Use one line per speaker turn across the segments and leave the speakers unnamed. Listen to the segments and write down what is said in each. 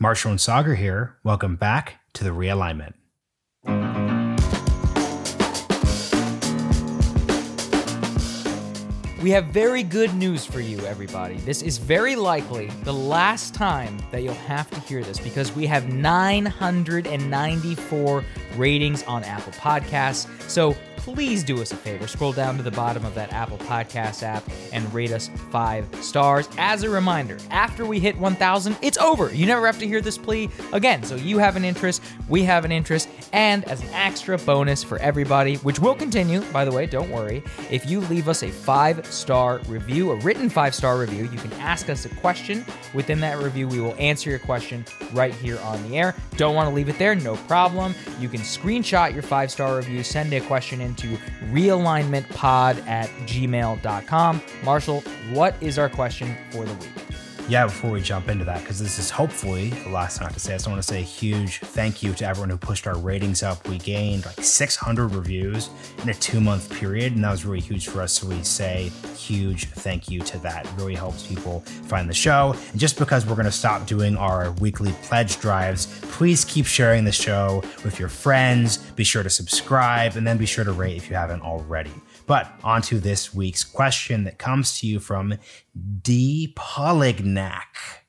Marshall and Sagar here. Welcome back to The Realignment.
We have very good news for you, everybody. This is very likely the last time that you'll have to hear this because we have 994 ratings on Apple Podcasts. So please do us a favor. Scroll down to the bottom of that Apple Podcast app and rate us 5 stars. As a reminder, after we hit 1,000, it's over. You never have to hear this plea again. So you have an interest, we have an interest, and as an extra bonus for everybody, which will continue, by the way, don't worry, if you leave us a 5-star review, a written 5-star review, you can ask us a question. Within that review, we will answer your question right here on the air. Don't want to leave it there? No problem. You can screenshot your 5-star review, send a question in to realignmentpod@gmail.com. Marshall, what is our question for the week?
Yeah, before we jump into that, because this is hopefully the last time I have to say, I just want to say a huge thank you to everyone who pushed our ratings up. We gained like 600 reviews in a 2-month period, and that was really huge for us. So we say huge thank you to that. It really helps people find the show. And just because we're going to stop doing our weekly pledge drives, please keep sharing the show with your friends. Be sure to subscribe, and then be sure to rate if you haven't already. But on to this week's question that comes to you from D. Polignac.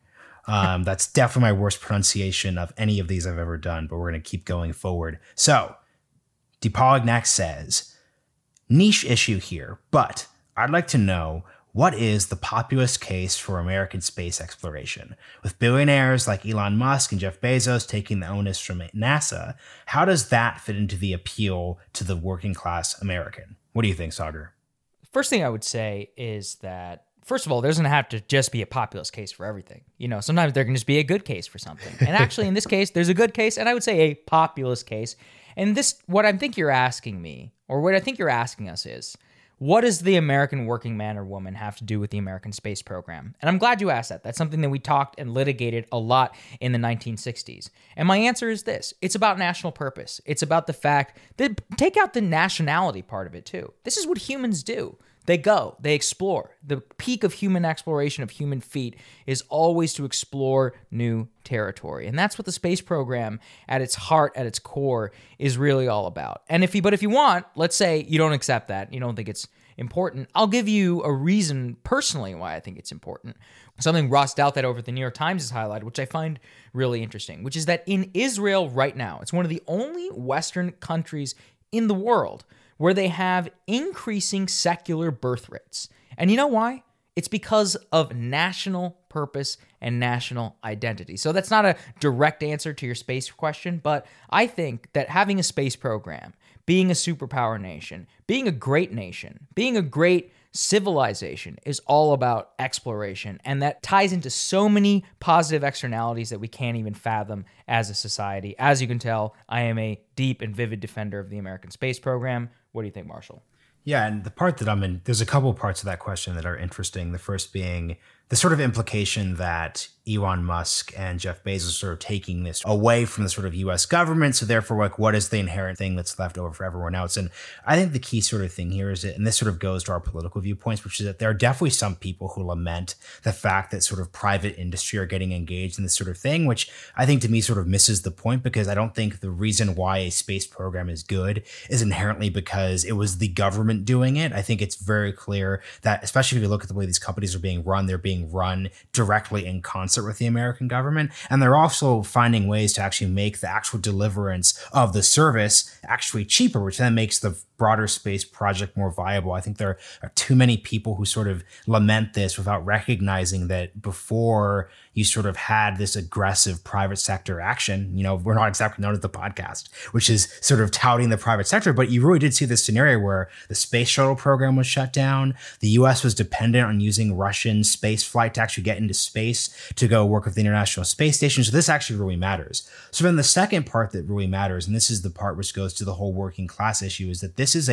That's definitely my worst pronunciation of any of these I've ever done, but we're going to keep going forward. So, D. Polignac says, niche issue here, but I'd like to know, what is the populist case for American space exploration? With billionaires like Elon Musk and Jeff Bezos taking the onus from NASA, how does that fit into the appeal to the working class American? What do you think, Sagar?
First thing I would say is that, first of all, there's going to have to just be a populist case for everything. You know, sometimes there can just be a good case for something. And actually, in this case, there's a good case, and I would say a populist case. And this, what I think you're asking me, or what I think you're asking us is, what does the American working man or woman have to do with the American space program? And I'm glad you asked that. That's something that we talked and litigated a lot in the 1960s. And my answer is this. It's about national purpose. It's about the fact that, take out the nationality part of it too. This is what humans do. They go, they explore. The peak of human exploration of human feet is always to explore new territory. And that's what the space program at its heart, at its core, is really all about. And if you want, let's say you don't accept that, you don't think it's important, I'll give you a reason personally why I think it's important. Something Ross Douthat over at the New York Times has highlighted, which I find really interesting, which is that in Israel right now, it's one of the only Western countries in the world where they have increasing secular birth rates. And you know why? It's because of national purpose and national identity. So that's not a direct answer to your space question, but I think that having a space program, being a superpower nation, being a great nation, being a great civilization is all about exploration. And that ties into so many positive externalities that we can't even fathom as a society. As you can tell, I am a deep and vivid defender of the American space program. What do you think, Marshall?
Yeah, and the part that I'm in, there's a couple parts of that question that are interesting. The first being the sort of implication that Elon Musk and Jeff Bezos are sort of taking this away from the sort of U.S. government. So therefore, like, what is the inherent thing that's left over for everyone else? And I think the key sort of thing here is that, and this sort of goes to our political viewpoints, which is that there are definitely some people who lament the fact that sort of private industry are getting engaged in this sort of thing, which I think to me sort of misses the point, because I don't think the reason why a space program is good is inherently because it was the government doing it. I think it's very clear that, especially if you look at the way these companies are being run, they're being run directly in concert with the American government. And they're also finding ways to actually make the actual deliverance of the service actually cheaper, which then makes the broader space project more viable. I think there are too many people who sort of lament this without recognizing that before you sort of had this aggressive private sector action, you know, we're not exactly known as the podcast, which is sort of touting the private sector, but you really did see this scenario where the space shuttle program was shut down. The US was dependent on using Russian space flight to actually get into space to go work with the International Space Station. So this actually really matters. So then the second part that really matters, and this is the part which goes to the whole working class issue, is that this is a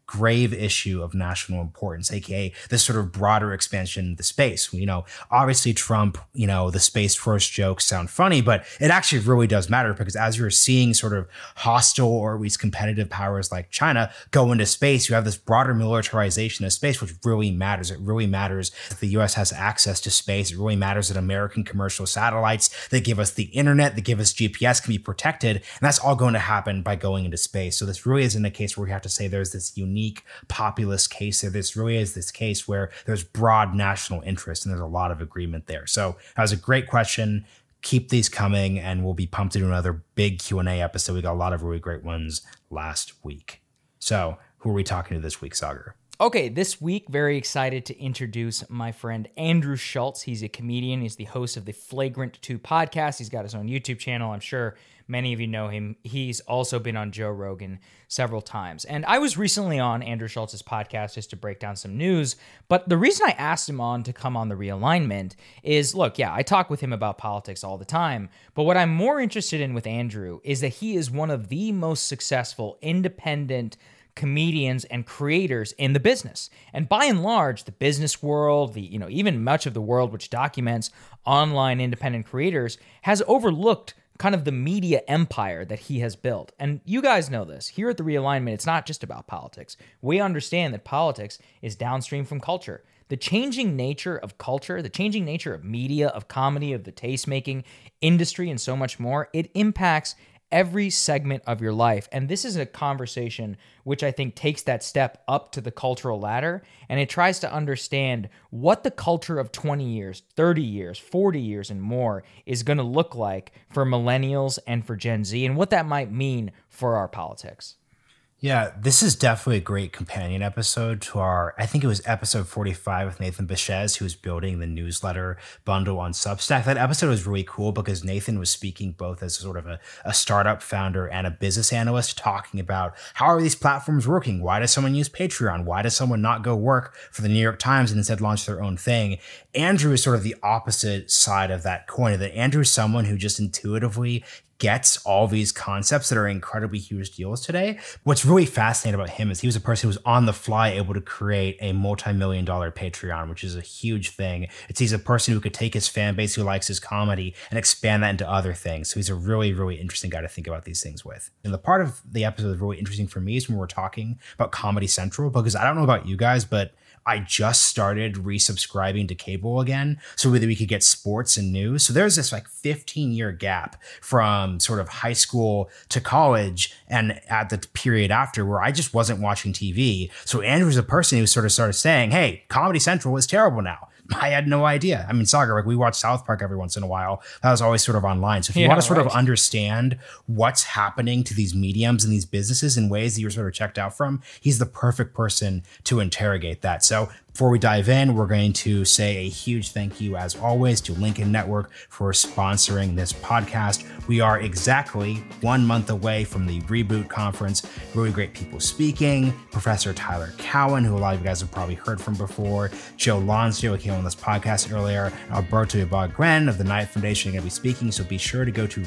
grave issue of national importance, aka this sort of broader expansion into space. Obviously Trump, the space first jokes sound funny, but it actually really does matter, because as you're seeing sort of hostile or at least competitive powers like China go into space, you have this broader militarization of space, which really matters. It really matters that the US has access to space. It really matters that American commercial satellites that give us the internet, that give us GPS, can be protected. And that's all going to happen by going into space. So this really isn't a case where we have to say there's this unique populist case there. This really is this case where there's broad national interest, and there's a lot of agreement there. So that was a great question. Keep these coming, and we'll be pumped to do another big Q&A episode. We got a lot of really great ones last week. So who are we talking to this week, Sagar?
Okay, this week, very excited to introduce my friend Andrew Schulz. He's a comedian. He's the host of the Flagrant 2 podcast. He's got his own YouTube channel. I'm sure many of you know him. He's also been on Joe Rogan several times. And I was recently on Andrew Schulz's podcast just to break down some news. But the reason I asked him on to come on The Realignment is, look, yeah, I talk with him about politics all the time. But what I'm more interested in with Andrew is that he is one of the most successful independent comedians and creators in the business. And by and large, the business world, even much of the world which documents online independent creators, has overlooked kind of the media empire that he has built. And you guys know this. Here at The Realignment, it's not just about politics. We understand that politics is downstream from culture. The changing nature of culture, the changing nature of media, of comedy, of the taste-making industry, and so much more, it impacts every segment of your life. And this is a conversation which I think takes that step up to the cultural ladder, and it tries to understand what the culture of 20 years, 30 years, 40 years, and more is going to look like for millennials and for Gen Z, and what that might mean for our politics.
Yeah, this is definitely a great companion episode to I think it was episode 45 with Nathan Bechez, who was building the newsletter bundle on Substack. That episode was really cool because Nathan was speaking both as sort of a startup founder and a business analyst, talking about how are these platforms working? Why does someone use Patreon? Why does someone not go work for the New York Times and instead launch their own thing? Andrew is sort of the opposite side of that coin. That Andrew is someone who just intuitively gets all these concepts that are incredibly huge deals today. What's really fascinating about him is he was a person who was on the fly able to create a multi-million-dollar Patreon, which is a huge thing. He's a person who could take his fan base who likes his comedy and expand that into other things. So he's a really, really interesting guy to think about these things with. And the part of the episode that's really interesting for me is when we're talking about Comedy Central, because I don't know about you guys, but I just started resubscribing to cable again so that we could get sports and news. So there's this 15-year gap from sort of high school to college and at the period after where I just wasn't watching TV. So Andrew's a person who sort of started saying, hey, Comedy Central is terrible now. I had no idea. I mean, Sagar, we watch South Park every once in a while. That was always sort of online. So if you want to sort of understand what's happening to these mediums and these businesses in ways that you're sort of checked out from, he's the perfect person to interrogate that. So before we dive in, we're going to say a huge thank you, as always, to Lincoln Network for sponsoring this podcast. We are exactly 1 month away from the Reboot Conference. Really great people speaking. Professor Tyler Cowen, who a lot of you guys have probably heard from before. Joe Lonsdale, who came on this podcast earlier. Alberto Ibargren of the Knight Foundation are going to be speaking. So be sure to go to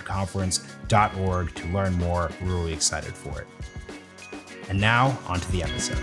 rebootconference.org to learn more. We're really excited for it. And now, on to the episode.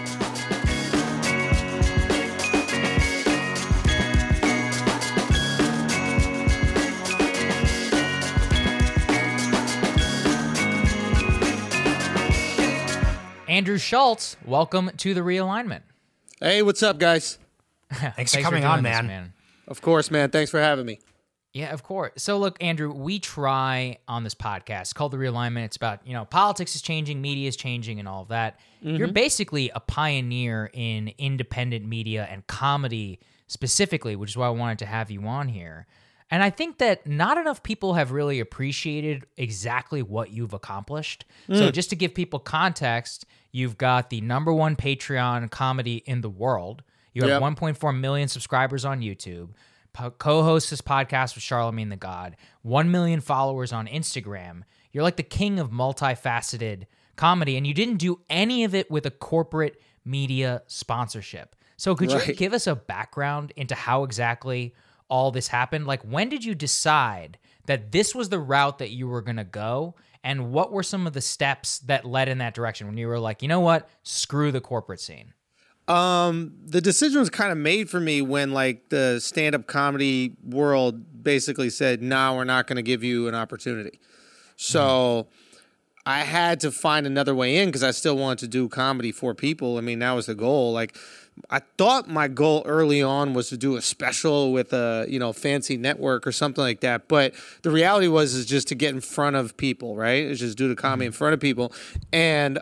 Andrew Schulz, welcome to The Realignment.
Hey, what's up, guys?
Thanks for coming on, man.
Of course, man. Thanks for having me.
Yeah, of course. So look, Andrew, we try on this podcast called The Realignment. It's about, politics is changing, media is changing, and all of that. Mm-hmm. You're basically a pioneer in independent media and comedy specifically, which is why I wanted to have you on here. And I think that not enough people have really appreciated exactly what you've accomplished. So just to give people context, you've got the #1 Patreon comedy in the world. You have 1.4 million subscribers on YouTube. Co-host this podcast with Charlemagne the God. 1 million followers on Instagram. You're like the king of multifaceted comedy, and you didn't do any of it with a corporate media sponsorship. So could you give us a background into how exactly all this happened? Like, when did you decide that this was the route that you were going to go? And what were some of the steps that led in that direction when you were like, you know what, screw the corporate scene?
The decision was kind of made for me when like the stand-up comedy world basically said, "No, we're not going to give you an opportunity." So I had to find another way in because I still wanted to do comedy for people. I mean, that was the goal. Like, I thought my goal early on was to do a special with a, fancy network or something like that. But the reality is just to get in front of people, right? It's just do the comedy in front of people. And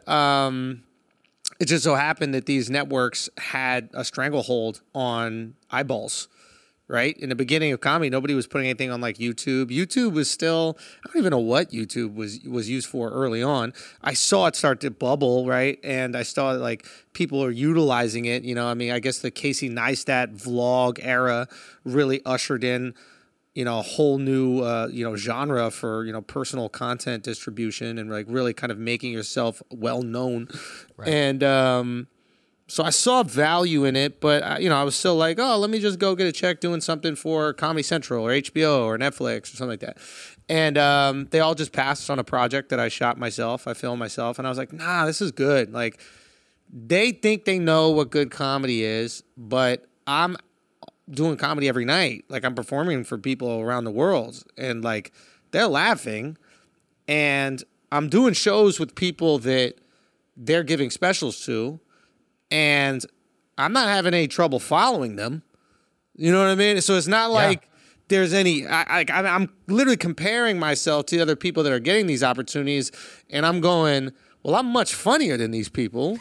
it just so happened that these networks had a stranglehold on eyeballs. Right? In the beginning of comedy, nobody was putting anything on like YouTube. YouTube was still, I don't even know what YouTube was used for early on. I saw it start to bubble, right? And I saw like people are utilizing it. I guess the Casey Neistat vlog era really ushered in, a whole new, genre for, personal content distribution and like really kind of making yourself well known. Right. And, so I saw value in it, but I was still like, oh, let me just go get a check doing something for Comedy Central or HBO or Netflix or something like that. And they all just passed on a project that I shot myself, I filmed myself, and I was like, nah, this is good. Like, they think they know what good comedy is, but I'm doing comedy every night. Like, I'm performing for people around the world, and like, they're laughing, and I'm doing shows with people that they're giving specials to. And I'm not having any trouble following them. You know what I mean? So it's not like there's any... I'm literally comparing myself to other people that are getting these opportunities, and I'm going, well, I'm much funnier than these people.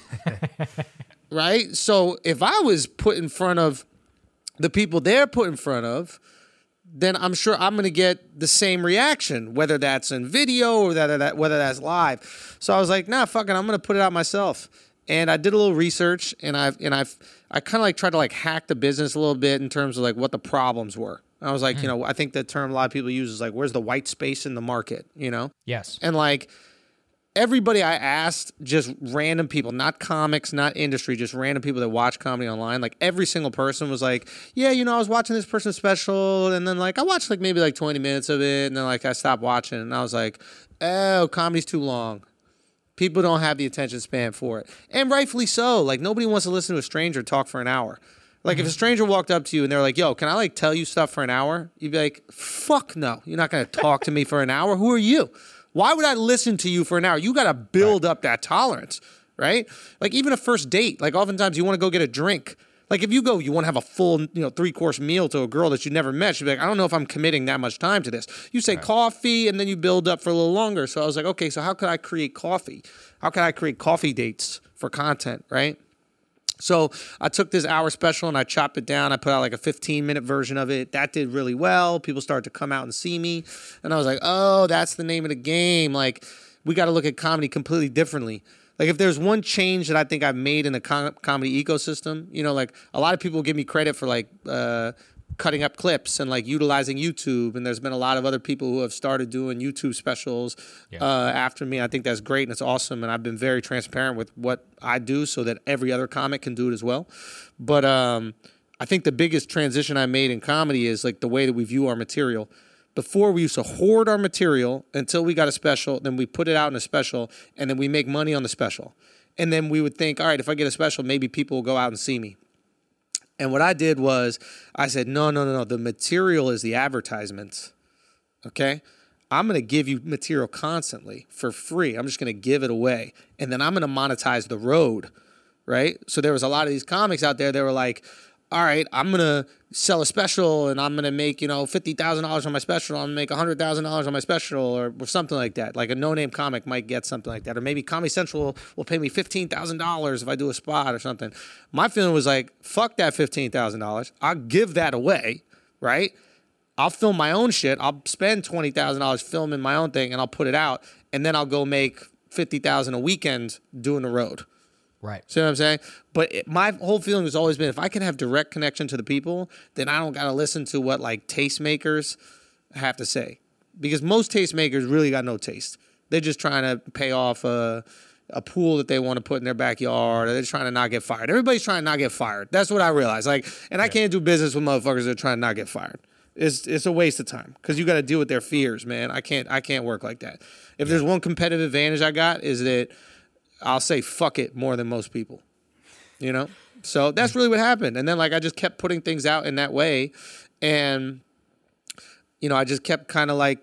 Right? So if I was put in front of the people they're put in front of, then I'm sure I'm going to get the same reaction, whether that's in video or whether that's live. So I was like, nah, fuck it, I'm going to put it out myself. And I did a little research, and I kind of like tried to like hack the business a little bit in terms of like what the problems were. I was like, I think the term a lot of people use is like, where's the white space in the market, Yes. And like everybody I asked, just random people, not comics, not industry, just random people that watch comedy online. Like every single person was like, yeah, I was watching this person's special, and then like I watched like maybe like 20 minutes of it, and then like I stopped watching, and I was like, oh, comedy's too long. People don't have the attention span for it. And rightfully so. Like, nobody wants to listen to a stranger talk for an hour. Like, if a stranger walked up to you and they're like, yo, can I, like, tell you stuff for an hour? You'd be like, fuck no. You're not going to talk to me for an hour. Who are you? Why would I listen to you for an hour? You got to build up that tolerance, right? Like, even a first date. Like, oftentimes you want to go get a drink. Like, if you want to have a full, 3-course meal to a girl that you never met, she'd be like, I don't know if I'm committing that much time to this. You say coffee, and then you build up for a little longer. So I was like, okay, so how could I create coffee? How can I create coffee dates for content, right? So I took this hour special, and I chopped it down. I put out like a 15-minute version of it. That did really well. People started to come out and see me. And I was like, oh, that's the name of the game. Like, we got to look at comedy completely differently. Like, if there's one change that I think I've made in the comedy ecosystem, like a lot of people give me credit for like cutting up clips and like utilizing YouTube. And there's been a lot of other people who have started doing YouTube specials after me. I think that's great and it's awesome. And I've been very transparent with what I do so that every other comic can do it as well. But I think the biggest transition I made in comedy is like the way that we view our material. Before, we used to hoard our material until we got a special, then we put it out in a special, and then we make money on the special. And then we would think, all right, if I get a special, maybe people will go out and see me. And what I did was I said, no. The material is the advertisements, okay? I'm going to give you material constantly for free. I'm just going to give it away. And then I'm going to monetize the road, right? So there was a lot of these comics out there that were like, all right, I'm going to sell a special and I'm going to make, $50,000 on my special. I'm going to make $100,000 on my special or something like that. Like a no-name comic might get something like that. Or maybe Comedy Central will pay me $15,000 if I do a spot or something. My feeling was like, fuck that $15,000. I'll give that away, right? I'll film my own shit. I'll spend $20,000 filming my own thing and I'll put it out. And then I'll go make $50,000 a weekend doing the road.
Right.
See what I'm saying? But my whole feeling has always been if I can have direct connection to the people, then I don't got to listen to what like tastemakers have to say. Because most tastemakers really got no taste. They're just trying to pay off a pool that they want to put in their backyard. Or they're trying to not get fired. Everybody's trying to not get fired. That's what I realized. Like, and I can't do business with motherfuckers that are trying to not get fired. It's a waste of time because you got to deal with their fears, man. I can't work like that. If there's one competitive advantage I got is that I'll say fuck it more than most people, you know? So that's really what happened. And then like I just kept putting things out in that way. And, you know, I just kept kind of like,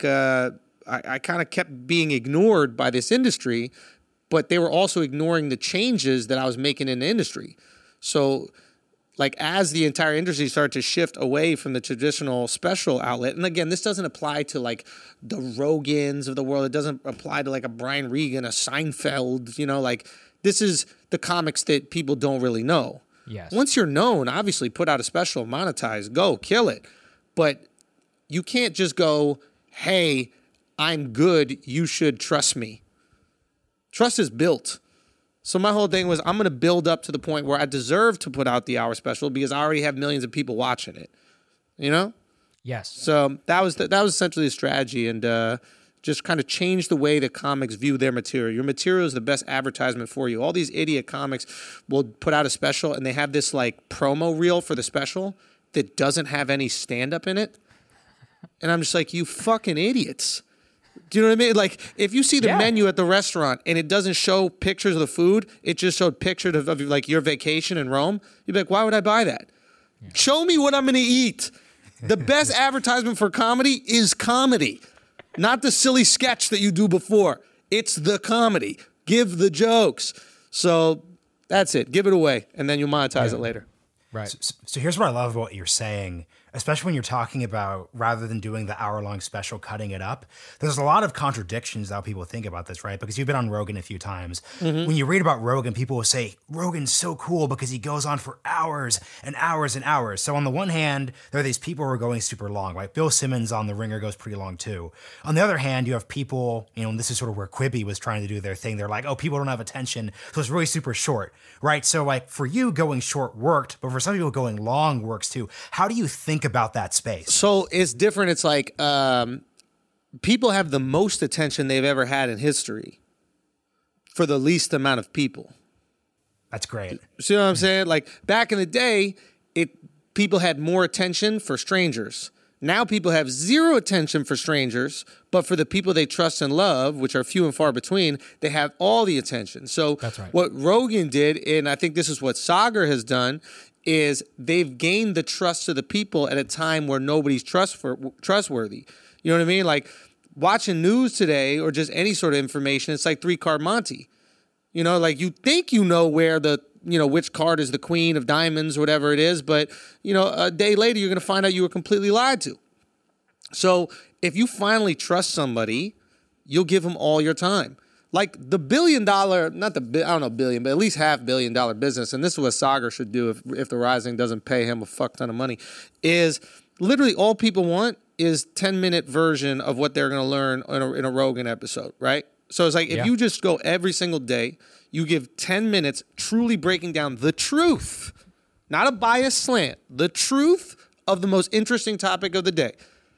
I kind of kept being ignored by this industry, but they were also ignoring the changes that I was making in the industry. So like as the entire industry started to shift away from the traditional special outlet, and again, this doesn't apply to like the Rogans of the world. It doesn't apply to like a Brian Regan, a Seinfeld, you know, like this is the comics that people don't really know.
Yes.
Once you're known, obviously put out a special, monetize, go, kill it. But you can't just go, hey, I'm good, you should trust me. Trust is built. So my whole thing was I'm going to build up to the point where I deserve to put out the hour special because I already have millions of people watching it, you know?
Yes.
So that was essentially the strategy, and just kind of change the way that comics view their material. Your material is the best advertisement for you. All these idiot comics will put out a special and they have this like promo reel for the special that doesn't have any stand-up in it. And I'm just like, you fucking idiots. Do you know what I mean? Like, if you see the menu at the restaurant and it doesn't show pictures of the food, it just showed pictures of like your vacation in Rome, you'd be like, why would I buy that? Yeah. Show me what I'm going to eat. The best advertisement for comedy is comedy, not the silly sketch that you do before. It's the comedy. Give the jokes. So that's it. Give it away, and then you monetize it later.
Right.
So here's what I love about what you're saying, especially when you're talking about rather than doing the hour-long special, cutting it up. There's a lot of contradictions how people think about this, right? Because you've been on Rogan a few times. Mm-hmm. When you read about Rogan, people will say, Rogan's so cool because he goes on for hours and hours and hours. So on the one hand, there are these people who are going super long, right? Bill Simmons on The Ringer goes pretty long too. On the other hand, you have people, you know, and this is sort of where Quibi was trying to do their thing. They're like, oh, people don't have attention, so it's really super short, right? So like for you, going short worked, but for some people going long works too. How do you think about that space?
So it's different. It's like people have the most attention they've ever had in history for the least amount of people.
That's great.
See what I'm saying? Like back in the day, people had more attention for strangers. Now people have zero attention for strangers, but for the people they trust and love, which are few and far between, they have all the attention. So
that's right.
What Rogan did, and I think this is what Sagar has done, is they've gained the trust of the people at a time where nobody's trustworthy. You know what I mean? Like watching news today or just any sort of information, it's like 3-card Monte. You know, like you think you know where which card is the queen of diamonds, whatever it is, but, you know, a day later you're going to find out you were completely lied to. So if you finally trust somebody, you'll give them all your time. Like the $1 billion, I don't know billion, but at least $500 million business, and this is what Sagar should do if the Rising doesn't pay him a fuck ton of money, is literally all people want is 10-minute version of what they're going to learn in a Rogan episode, right? So it's like if you just go every single day, you give 10 minutes truly breaking down the truth, not a biased slant, the truth of the most interesting topic of the day.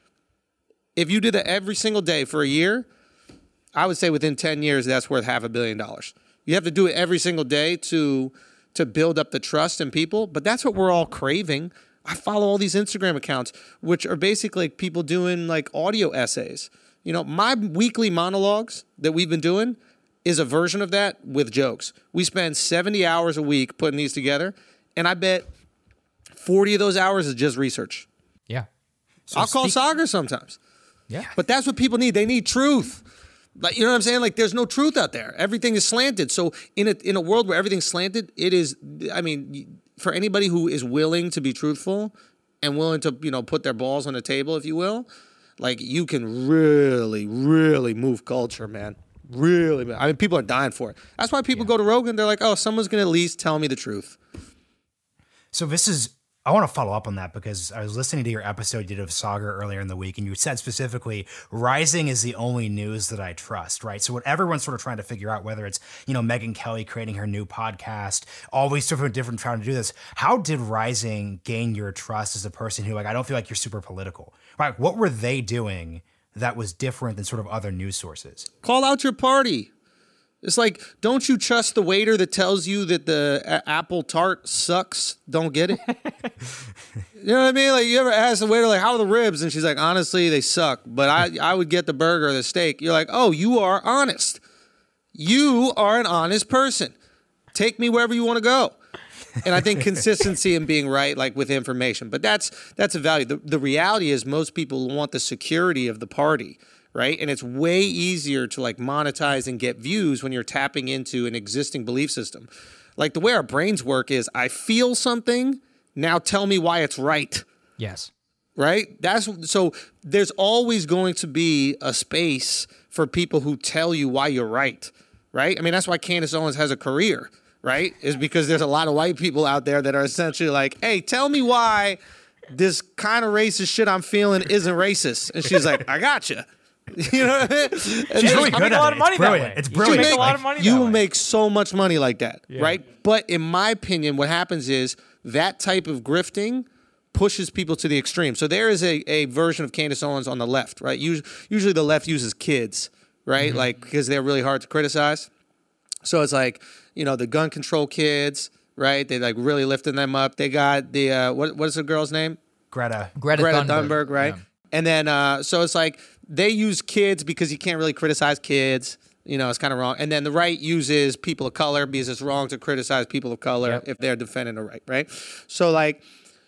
If you did that every single day for a year, I would say within 10 years, that's worth $500 million. You have to do it every single day to build up the trust in people, but that's what we're all craving. I follow all these Instagram accounts, which are basically people doing like audio essays. You know, my weekly monologues that we've been doing is a version of that with jokes. We spend 70 hours a week putting these together, and I bet 40 of those hours is just research.
Yeah.
So I'll call Sagar sometimes.
Yeah.
But that's what people need. They need truth. Like, you know what I'm saying? Like, there's no truth out there. Everything is slanted. So in a world where everything's slanted, it is, I mean, for anybody who is willing to be truthful and willing to, you know, put their balls on the table, if you will, like, you can really, really move culture, man. Really, I mean, people are dying for it. That's why people go to Rogan. They're like, oh, someone's going to at least tell me the truth.
So I want to follow up on that because I was listening to your episode you did of Sagar earlier in the week, and you said specifically, Rising is the only news that I trust, right? So what everyone's sort of trying to figure out, whether it's, you know, Megyn Kelly creating her new podcast, all these different trying to do this. How did Rising gain your trust as a person who, like, I don't feel like you're super political, right? What were they doing that was different than sort of other news sources?
Call out your party. It's like, don't you trust the waiter that tells you that the apple tart sucks? Don't get it? You know what I mean? Like, you ever ask the waiter, like, how are the ribs? And she's like, honestly, they suck, but I would get the burger or the steak. You're like, oh, you are honest. You are an honest person. Take me wherever you want to go. And I think consistency and being right, like with information, but that's a value. The reality is most people want the security of the party. Right. And it's way easier to like monetize and get views when you're tapping into an existing belief system. Like the way our brains work is I feel something. Now tell me why it's right.
Yes.
Right. So there's always going to be a space for people who tell you why you're right. Right. I mean, that's why Candace Owens has a career. Right. Is because there's a lot of white people out there that are essentially like, hey, tell me why this kind of racist shit I'm feeling isn't racist. And she's like, I gotcha. You know what I mean?
She's really good at it. It's brilliant. It's brilliant.
You make a lot of money.
You make so much money like that, right? But in my opinion, what happens is that type of grifting pushes people to the extreme. So there is a version of Candace Owens on the left, right? Usually the left uses kids, right? Like because they're really hard to criticize. So it's like, you know, the gun control kids, right? They like really lifting them up. They got the what is the girl's name?
Greta
Thunberg, right? Yeah. And then so it's like they use kids because you can't really criticize kids. You know, it's kind of wrong. And then the right uses people of color because it's wrong to criticize people of color if they're defending the right? So like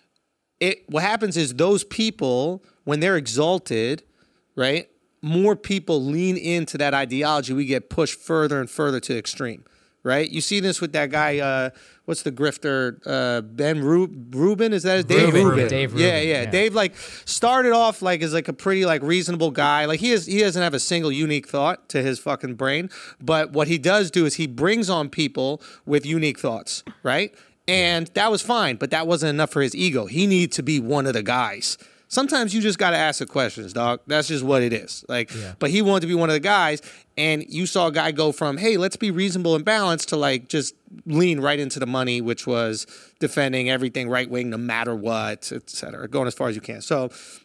what happens is those people, when they're exalted, right, more people lean into that ideology. We get pushed further and further to the extreme. Right, you see this with that guy. What's the grifter? Ben Rubin? Is that his Dave Rubin?
Dave Rubin.
Yeah. Dave like started off like as like a pretty like reasonable guy. Like he doesn't have a single unique thought to his fucking brain. But what he does do is he brings on people with unique thoughts. Right, and that was fine, but that wasn't enough for his ego. He needed to be one of the guys. Sometimes you just got to ask the questions, dog. That's just what it is. Like, but he wanted to be one of the guys, and you saw a guy go from, hey, let's be reasonable and balanced to like just lean right into the money, which was defending everything right wing, no matter what, et cetera, going as far as you can. So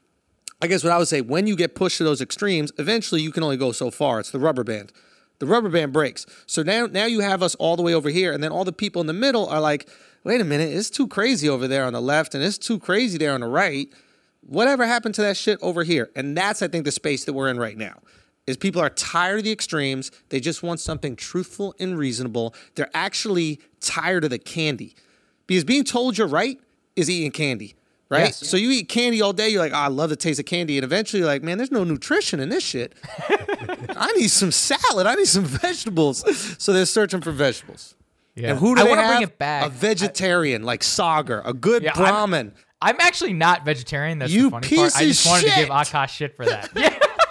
I guess what I would say, when you get pushed to those extremes, eventually you can only go so far. It's the rubber band. The rubber band breaks. So now you have us all the way over here, and then all the people in the middle are like, wait a minute, it's too crazy over there on the left, and it's too crazy there on the right. Whatever happened to that shit over here? And that's, I think, the space that we're in right now. Is people are tired of the extremes. They just want something truthful and reasonable. They're actually tired of the candy. Because being told you're right is eating candy, right? Yes. So you eat candy all day. You're like, oh, I love the taste of candy. And eventually you're like, man, there's no nutrition in this shit. I need some salad. I need some vegetables. So they're searching for vegetables. Yeah. And who do they have?
Bring it back.
A vegetarian like Sagar, a good Brahmin.
I'm actually not vegetarian. That's the funny part. I just wanted to give Akash shit for that. Yeah.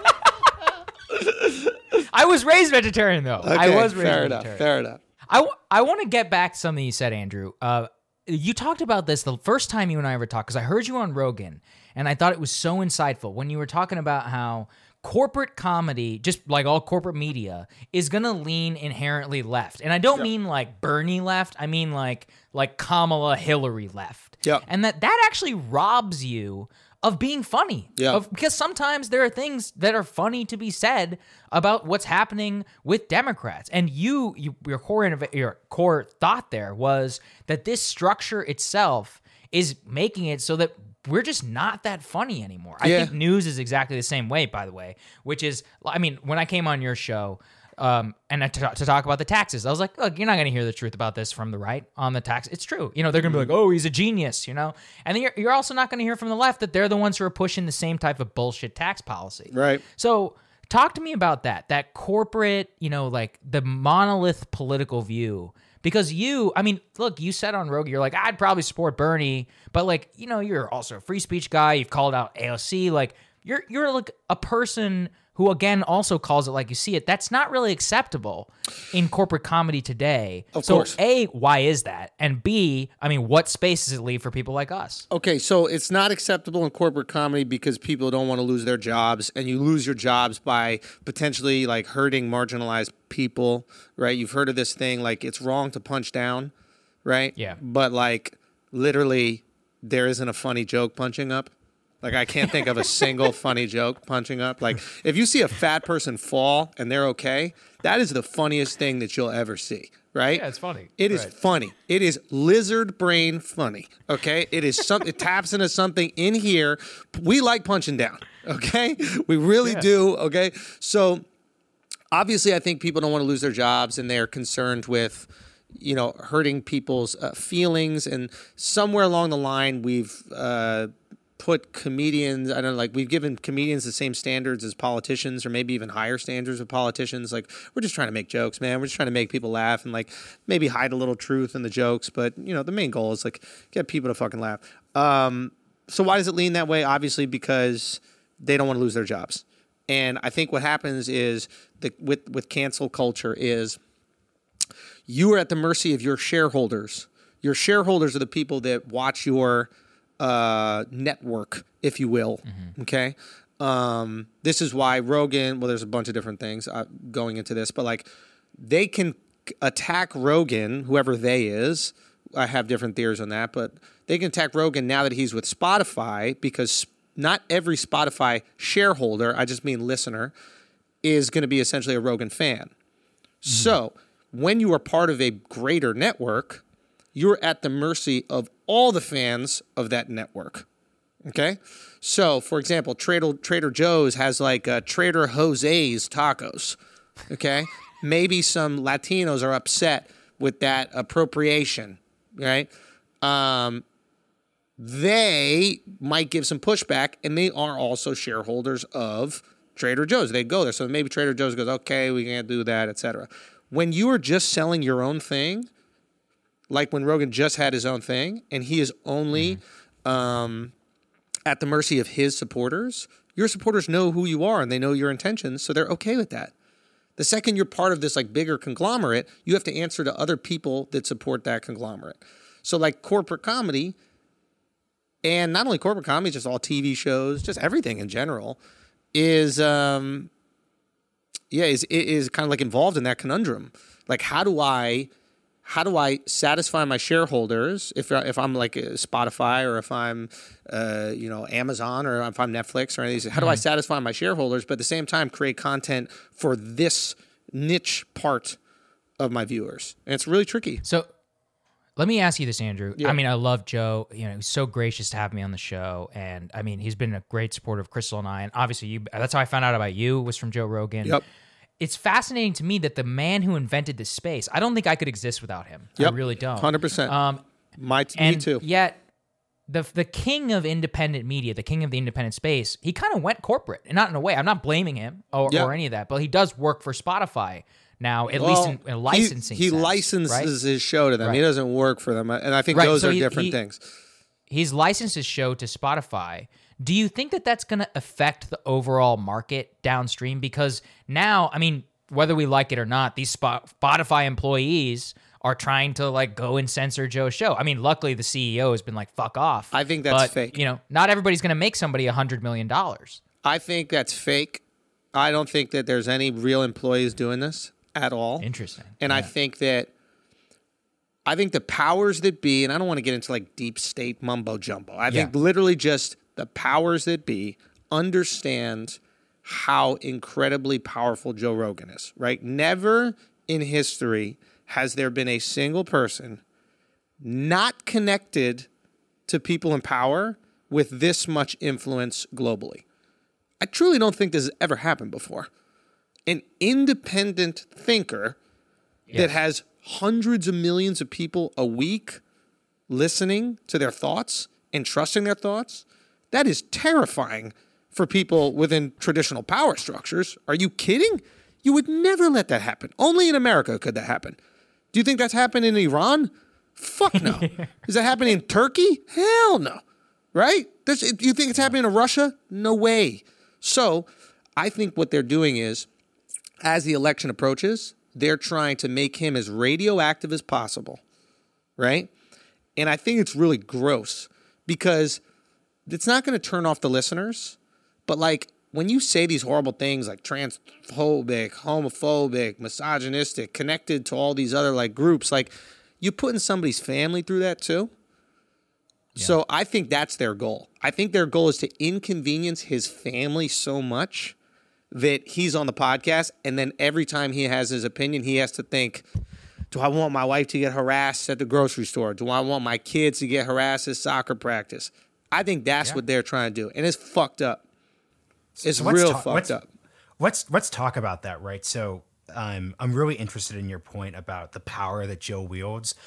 I was raised vegetarian, though.
Okay,
I was raised vegetarian.
Fair enough.
I want to get back to something you said, Andrew. You talked about this the first time you and I ever talked, because I heard you on Rogan, and I thought it was so insightful when you were talking about how corporate comedy, just like all corporate media, is going to lean inherently left. And I don't mean like Bernie left. I mean like Kamala Hillary left.
Yeah.
And that actually robs you of being funny.
Yeah.
Because sometimes there are things that are funny to be said about what's happening with Democrats. And your core thought there was that this structure itself is making it so that we're just not that funny anymore. I think news is exactly the same way, by the way, which is, I mean, when I came on your show and to talk about the taxes, I was like, look, you're not going to hear the truth about this from the right on the tax. It's true. You know, they're going to be like, oh, he's a genius, you know? And then you're also not going to hear from the left that they're the ones who are pushing the same type of bullshit tax policy.
Right.
So talk to me about that corporate, you know, like the monolith political view. Because look, you said on Rogan, you're like, I'd probably support Bernie, but like, you know, you're also a free speech guy. You've called out AOC. Like, you're like a person who, again, also calls it like you see it. That's not really acceptable in corporate comedy today.
Of course.
A, why is that? And B, I mean, what space does it leave for people like us?
Okay, so it's not acceptable in corporate comedy because people don't want to lose their jobs, and you lose your jobs by potentially like hurting marginalized people, right? You've heard of this thing, like it's wrong to punch down, right?
Yeah.
But like literally there isn't a funny joke punching up. Like, I can't think of a single funny joke punching up. Like, if you see a fat person fall and they're okay, that is the funniest thing that you'll ever see, right?
Yeah, it's funny.
It is funny. It is lizard brain funny, okay? It is something. It taps into something in here. We like punching down, okay? We really do, okay? So, obviously, I think people don't want to lose their jobs, and they're concerned with, hurting people's feelings. And somewhere along the line, we've put comedians, I don't know, like, we've given comedians the same standards as politicians, or maybe even higher standards of politicians. Like, we're just trying to make jokes, man. We're just trying to make people laugh and, like, maybe hide a little truth in the jokes. But, the main goal is, like, get people to fucking laugh. So why does it lean that way? Obviously, because they don't want to lose their jobs. And I think what happens is with cancel culture is you are at the mercy of your shareholders. Your shareholders are the people that watch your network, if you will. Mm-hmm. Okay. This is why Rogan, well, there's a bunch of different things going into this, but like they can attack Rogan, whoever they is. I have different theories on that, but they can attack Rogan now that he's with Spotify, because not every Spotify shareholder, I just mean listener, is going to be essentially a Rogan fan. Mm-hmm. So when you are part of a greater network, you're at the mercy of all the fans of that network. Okay? So, for example, Trader Joe's has like Trader Jose's tacos. Okay? Maybe some Latinos are upset with that appropriation, right? They might give some pushback, and they are also shareholders of Trader Joe's. They go there. So maybe Trader Joe's goes, okay, we can't do that, etc. When you are just selling your own thing, like when Rogan just had his own thing, and he is only at the mercy of his supporters, your supporters know who you are and they know your intentions, so they're okay with that. The second you're part of this like bigger conglomerate, you have to answer to other people that support that conglomerate. So like corporate comedy, and not only corporate comedy, just all TV shows, just everything in general, is kind of like involved in that conundrum. Like, how do I satisfy my shareholders if I'm like Spotify, or if I'm Amazon, or if I'm Netflix or any of these? How do I satisfy my shareholders, but at the same time create content for this niche part of my viewers? And it's really tricky.
So let me ask you this, Andrew.
Yeah.
I mean, I love Joe. He's so gracious to have me on the show, and I mean, he's been a great supporter of Crystal and I. And obviously, that's how I found out about you, was from Joe Rogan.
Yep.
It's fascinating to me that the man who invented this space, I don't think I could exist without him.
Yep.
I really don't.
100%. Me too.
Yet, the king of independent media, the king of the independent space, he kind of went corporate, and not in a way. I'm not blaming him or any of that, but he does work for Spotify now, at least in a licensing
He
sense,
licenses
right?
his show to them.
Right.
He doesn't work for them. And I think those are different things.
He's licensed his show to Spotify. Do you think that that's going to affect the overall market downstream? Because now, I mean, whether we like it or not, these Spotify employees are trying to like go and censor Joe's show. I mean, luckily the CEO has been like, fuck off.
I think that's fake.
Not everybody's going to make somebody $100 million.
I think that's fake. I don't think that there's any real employees doing this at all.
Interesting.
And I think the powers that be, and I don't want to get into like deep state mumbo jumbo. I think literally just the powers that be understand how incredibly powerful Joe Rogan is, right? Never in history has there been a single person not connected to people in power with this much influence globally. I truly don't think this has ever happened before. An independent thinker that has hundreds of millions of people a week listening to their thoughts and trusting their thoughts, that is terrifying for people within traditional power structures. Are you kidding? You would never let that happen. Only in America could that happen. Do you think that's happened in Iran? Fuck no. Is that happening in Turkey? Hell no. Right? Do you think it's happening in Russia? No way. So I think what they're doing is, as the election approaches, they're trying to make him as radioactive as possible, right? And I think it's really gross because it's not going to turn off the listeners, but like when you say these horrible things like transphobic, homophobic, misogynistic, connected to all these other like groups, like you putting somebody's family through that too. So I think that's their goal. I think their goal is to inconvenience his family so much that he's on the podcast, and then every time he has his opinion, he has to think, do I want my wife to get harassed at the grocery store? Do I want my kids to get harassed at soccer practice? I think that's what they're trying to do, and it's fucked up. It's real fucked up.
Let's talk about that, right? So I'm really interested in your point about the power that Joe wields.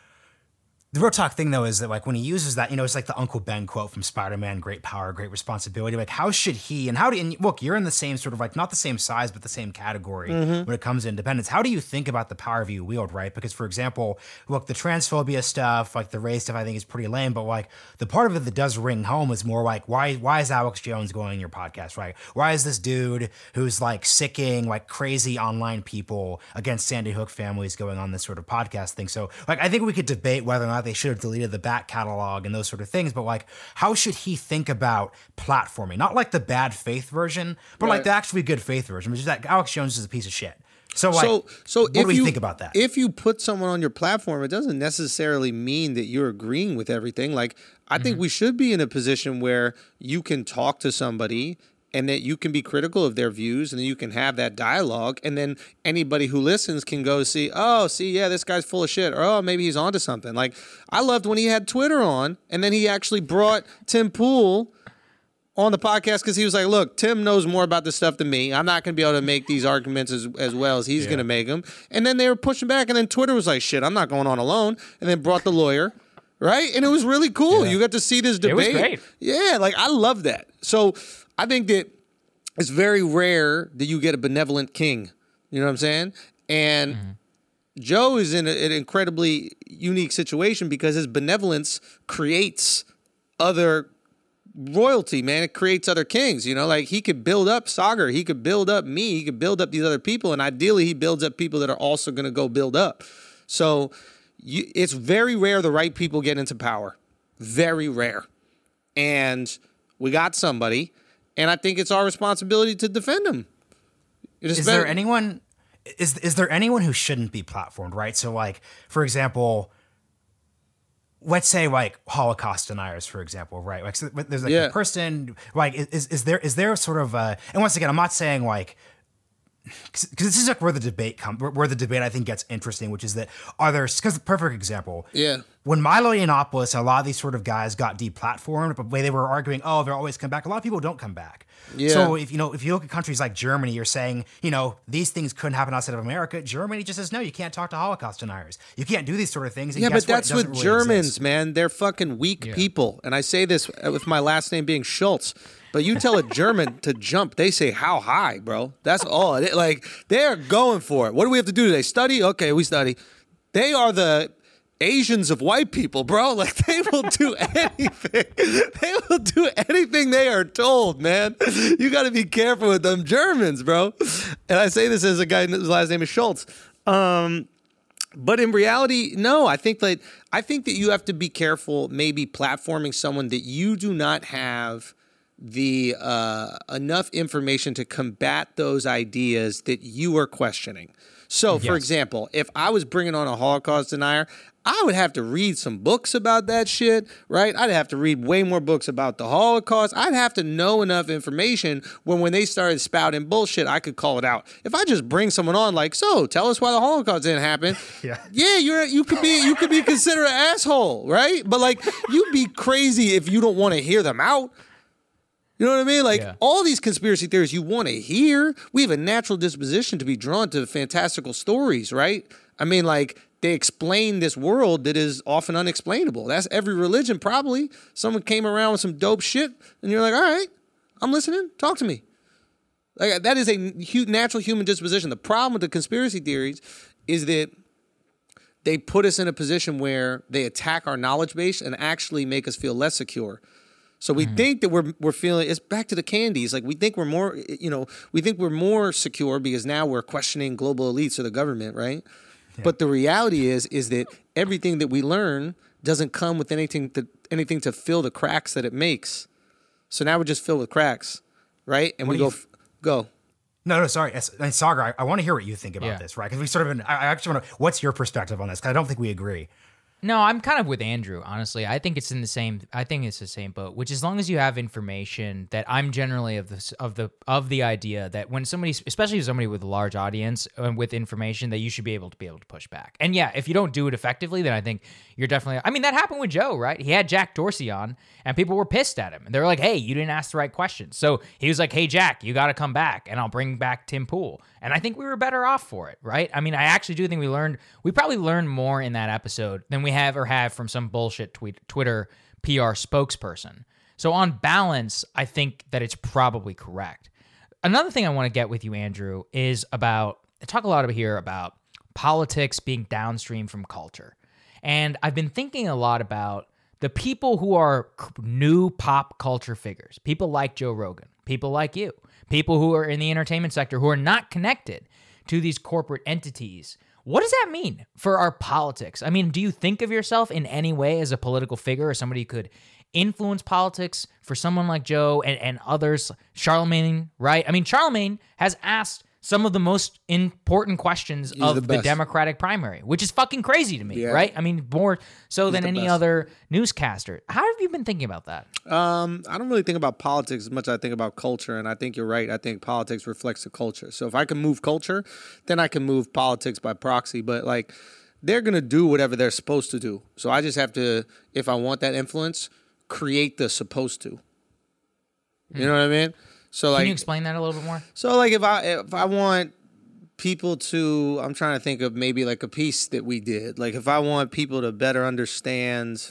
The real talk thing, though, is that like when he uses that, it's like the Uncle Ben quote from Spider-Man: "Great power, great responsibility." Like, how should he and look? You're in the same sort of like not the same size, but the same category when it comes to independence. How do you think about the power you wield, right? Because, for example, look, the transphobia stuff, like the race stuff, I think is pretty lame. But like the part of it that does ring home is more like why is Alex Jones going on your podcast, right? Why is this dude who's like sicking like crazy online people against Sandy Hook families going on this sort of podcast thing? So like I think we could debate whether or not they should have deleted the back catalog and those sort of things, but like how should he think about platforming? Not like the bad faith version, but like the actually good faith version, which is that Alex Jones is a piece of shit. So like, so what do you think about that?
If you put someone on your platform, it doesn't necessarily mean that you're agreeing with everything. Like I think we should be in a position where you can talk to somebody and that you can be critical of their views, and then you can have that dialogue, and then anybody who listens can go see, this guy's full of shit, or oh, maybe he's onto something. Like I loved when he had Twitter on, and then he actually brought Tim Pool on the podcast because he was like, look, Tim knows more about this stuff than me. I'm not going to be able to make these arguments as well as he's going to make them. And then they were pushing back, and then Twitter was like, shit, I'm not going on alone, and then brought the lawyer. Right? And it was really cool. You got to see this debate.
It was great.
Yeah, like I love that. So I think that it's very rare that you get a benevolent king. You know what I'm saying? And Joe is in an incredibly unique situation because his benevolence creates other royalty, man. It creates other kings. Like he could build up Sagar. He could build up me. He could build up these other people. And ideally, he builds up people that are also going to go build up. So it's very rare the right people get into power. Very rare. And we got somebody, and I think it's our responsibility to defend him.
Is there anyone who shouldn't be platformed, right? So like, for example, let's say like Holocaust deniers, for example, right? Like so there's like a person, like is there sort of and once again, I'm not saying like, because this is like where the debate I think gets interesting, which is that because the perfect example. Yeah. When Milo Yiannopoulos and a lot of these sort of guys got deplatformed, but they were arguing, oh, they'll always come back. A lot of people don't come back. Yeah. So if you look at countries like Germany, you're saying, these things couldn't happen outside of America. Germany just says, no, you can't talk to Holocaust deniers. You can't do these sort of things. And
yeah, but that's with really Germans, man. They're fucking weak people. And I say this with my last name being Schultz. But you tell a German to jump, they say, how high, bro? That's all. Like, they're going for it. What do we have to do today? Study? Okay, we study. They are the Asians of white people, bro. Like, they will do anything. They will do anything they are told, man. You got to be careful with them Germans, bro. And I say this as a guy whose last name is Schultz. But in reality, no. I think that you have to be careful maybe platforming someone that you do not have the enough information to combat those ideas that you are questioning. So, for example, if I was bringing on a Holocaust denier, I would have to read some books about that shit, right? I'd have to read way more books about the Holocaust. I'd have to know enough information when they started spouting bullshit, I could call it out. If I just bring someone on like, so tell us why the Holocaust didn't happen. You could be considered an asshole, right? But like, you'd be crazy if you don't want to hear them out. You know what I mean? Like, all these conspiracy theories you want to hear, we have a natural disposition to be drawn to fantastical stories, right? I mean, like, they explain this world that is often unexplainable. That's every religion, probably. Someone came around with some dope shit, and you're like, all right, I'm listening. Talk to me. Like, that is a natural human disposition. The problem with the conspiracy theories is that they put us in a position where they attack our knowledge base and actually make us feel less secure. So we think that we're feeling, it's back to the candies. Like we think we're more secure because now we're questioning global elites or the government, right? Yeah. But the reality is that everything that we learn doesn't come with anything to fill the cracks that it makes. So now we're just filled with cracks, right? And we go.
No, sorry. And Sagar, I want to hear what you think about this, right? Because we sort of, I actually want to, what's your perspective on this? Because I don't think we agree.
No, I'm kind of with Andrew, honestly. I think it's the same boat, which as long as you have information that I'm generally of the idea that when somebody, especially somebody with a large audience and with information, that you should be able to push back. And yeah, if you don't do it effectively, then I think you're definitely, I mean, that happened with Joe, right? He had Jack Dorsey on and people were pissed at him. And they were like, hey, you didn't ask the right questions. So he was like, hey, Jack, you got to come back and I'll bring back Tim Pool. And I think we were better off for it, right? I mean, I actually do think we probably learned more in that episode than we have from some bullshit Twitter PR spokesperson. So on balance, I think that it's probably correct. Another thing I want to get with you, Andrew, is I talk a lot here about politics being downstream from culture. And I've been thinking a lot about the people who are new pop culture figures, people like Joe Rogan, people like you, people who are in the entertainment sector who are not connected to these corporate entities. What does that mean for our politics? I mean, do you think of yourself in any way as a political figure or somebody who could influence politics for someone like Joe and others? Charlemagne, right? I mean, Charlemagne has asked some of the most important questions of the Democratic primary, which is fucking crazy to me, right? I mean, more so than any other newscaster. How have you been thinking about that?
I don't really think about politics as much as I think about culture, and I think you're right. I think politics reflects the culture. So if I can move culture, then I can move politics by proxy. But like, they're gonna do whatever they're supposed to do. So I just have to, if I want that influence, create the supposed to. You know what I mean? So like,
can you explain that a little bit more?
So like, if I want people to, I'm trying to think of maybe like a piece that we did. Like if I want people to better understand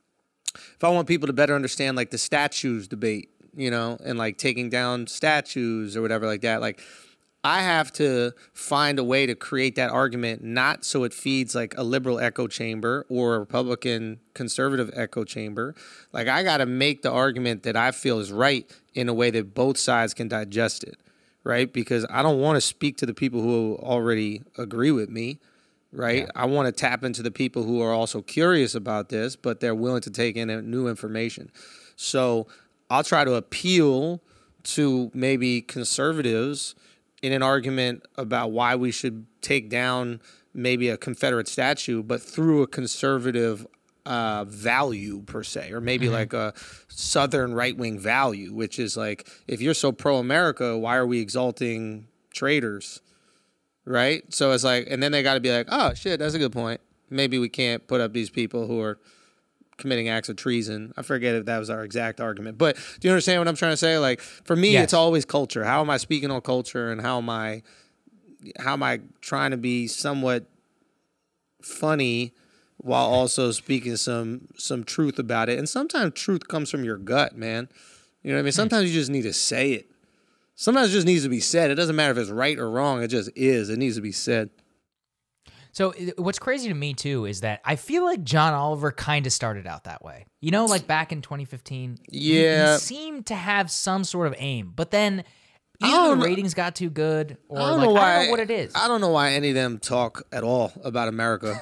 like the statues debate, you know, and like taking down statues or whatever like that, like I have to find a way to create that argument, not so it feeds like a liberal echo chamber or a Republican conservative echo chamber. Like I got to make the argument that I feel is right in a way that both sides can digest it, right? Because I don't want to speak to the people who already agree with me, right? Yeah. I want to tap into the people who are also curious about this, but they're willing to take in new information. So I'll try to appeal to maybe conservatives in an argument about why we should take down maybe a Confederate statue, but through a conservative value per se, or maybe like a Southern right-wing value, which is like, if you're so pro-America, why are we exalting traitors, right? So it's like, and then they got to be like, oh, shit, that's a good point. Maybe we can't put up these people who are committing acts of treason. I forget if that was our exact argument, but do you understand what I'm trying to say? Like for me, It's always culture. How am I speaking on culture, and how am I trying to be somewhat funny while also speaking some truth about it? And sometimes truth comes from your gut, man. You know what I mean? Sometimes you just need to say it. Sometimes it just needs to be said. It doesn't matter if it's right or wrong. It just is. It needs to be said.
So what's crazy to me, too, is that I feel like John Oliver kind of started out that way. You know, like back in 2015?
Yeah.
He seemed to have some sort of aim. But then either the ratings got too good, or I don't know what it is.
I don't know why any of them talk at all about America.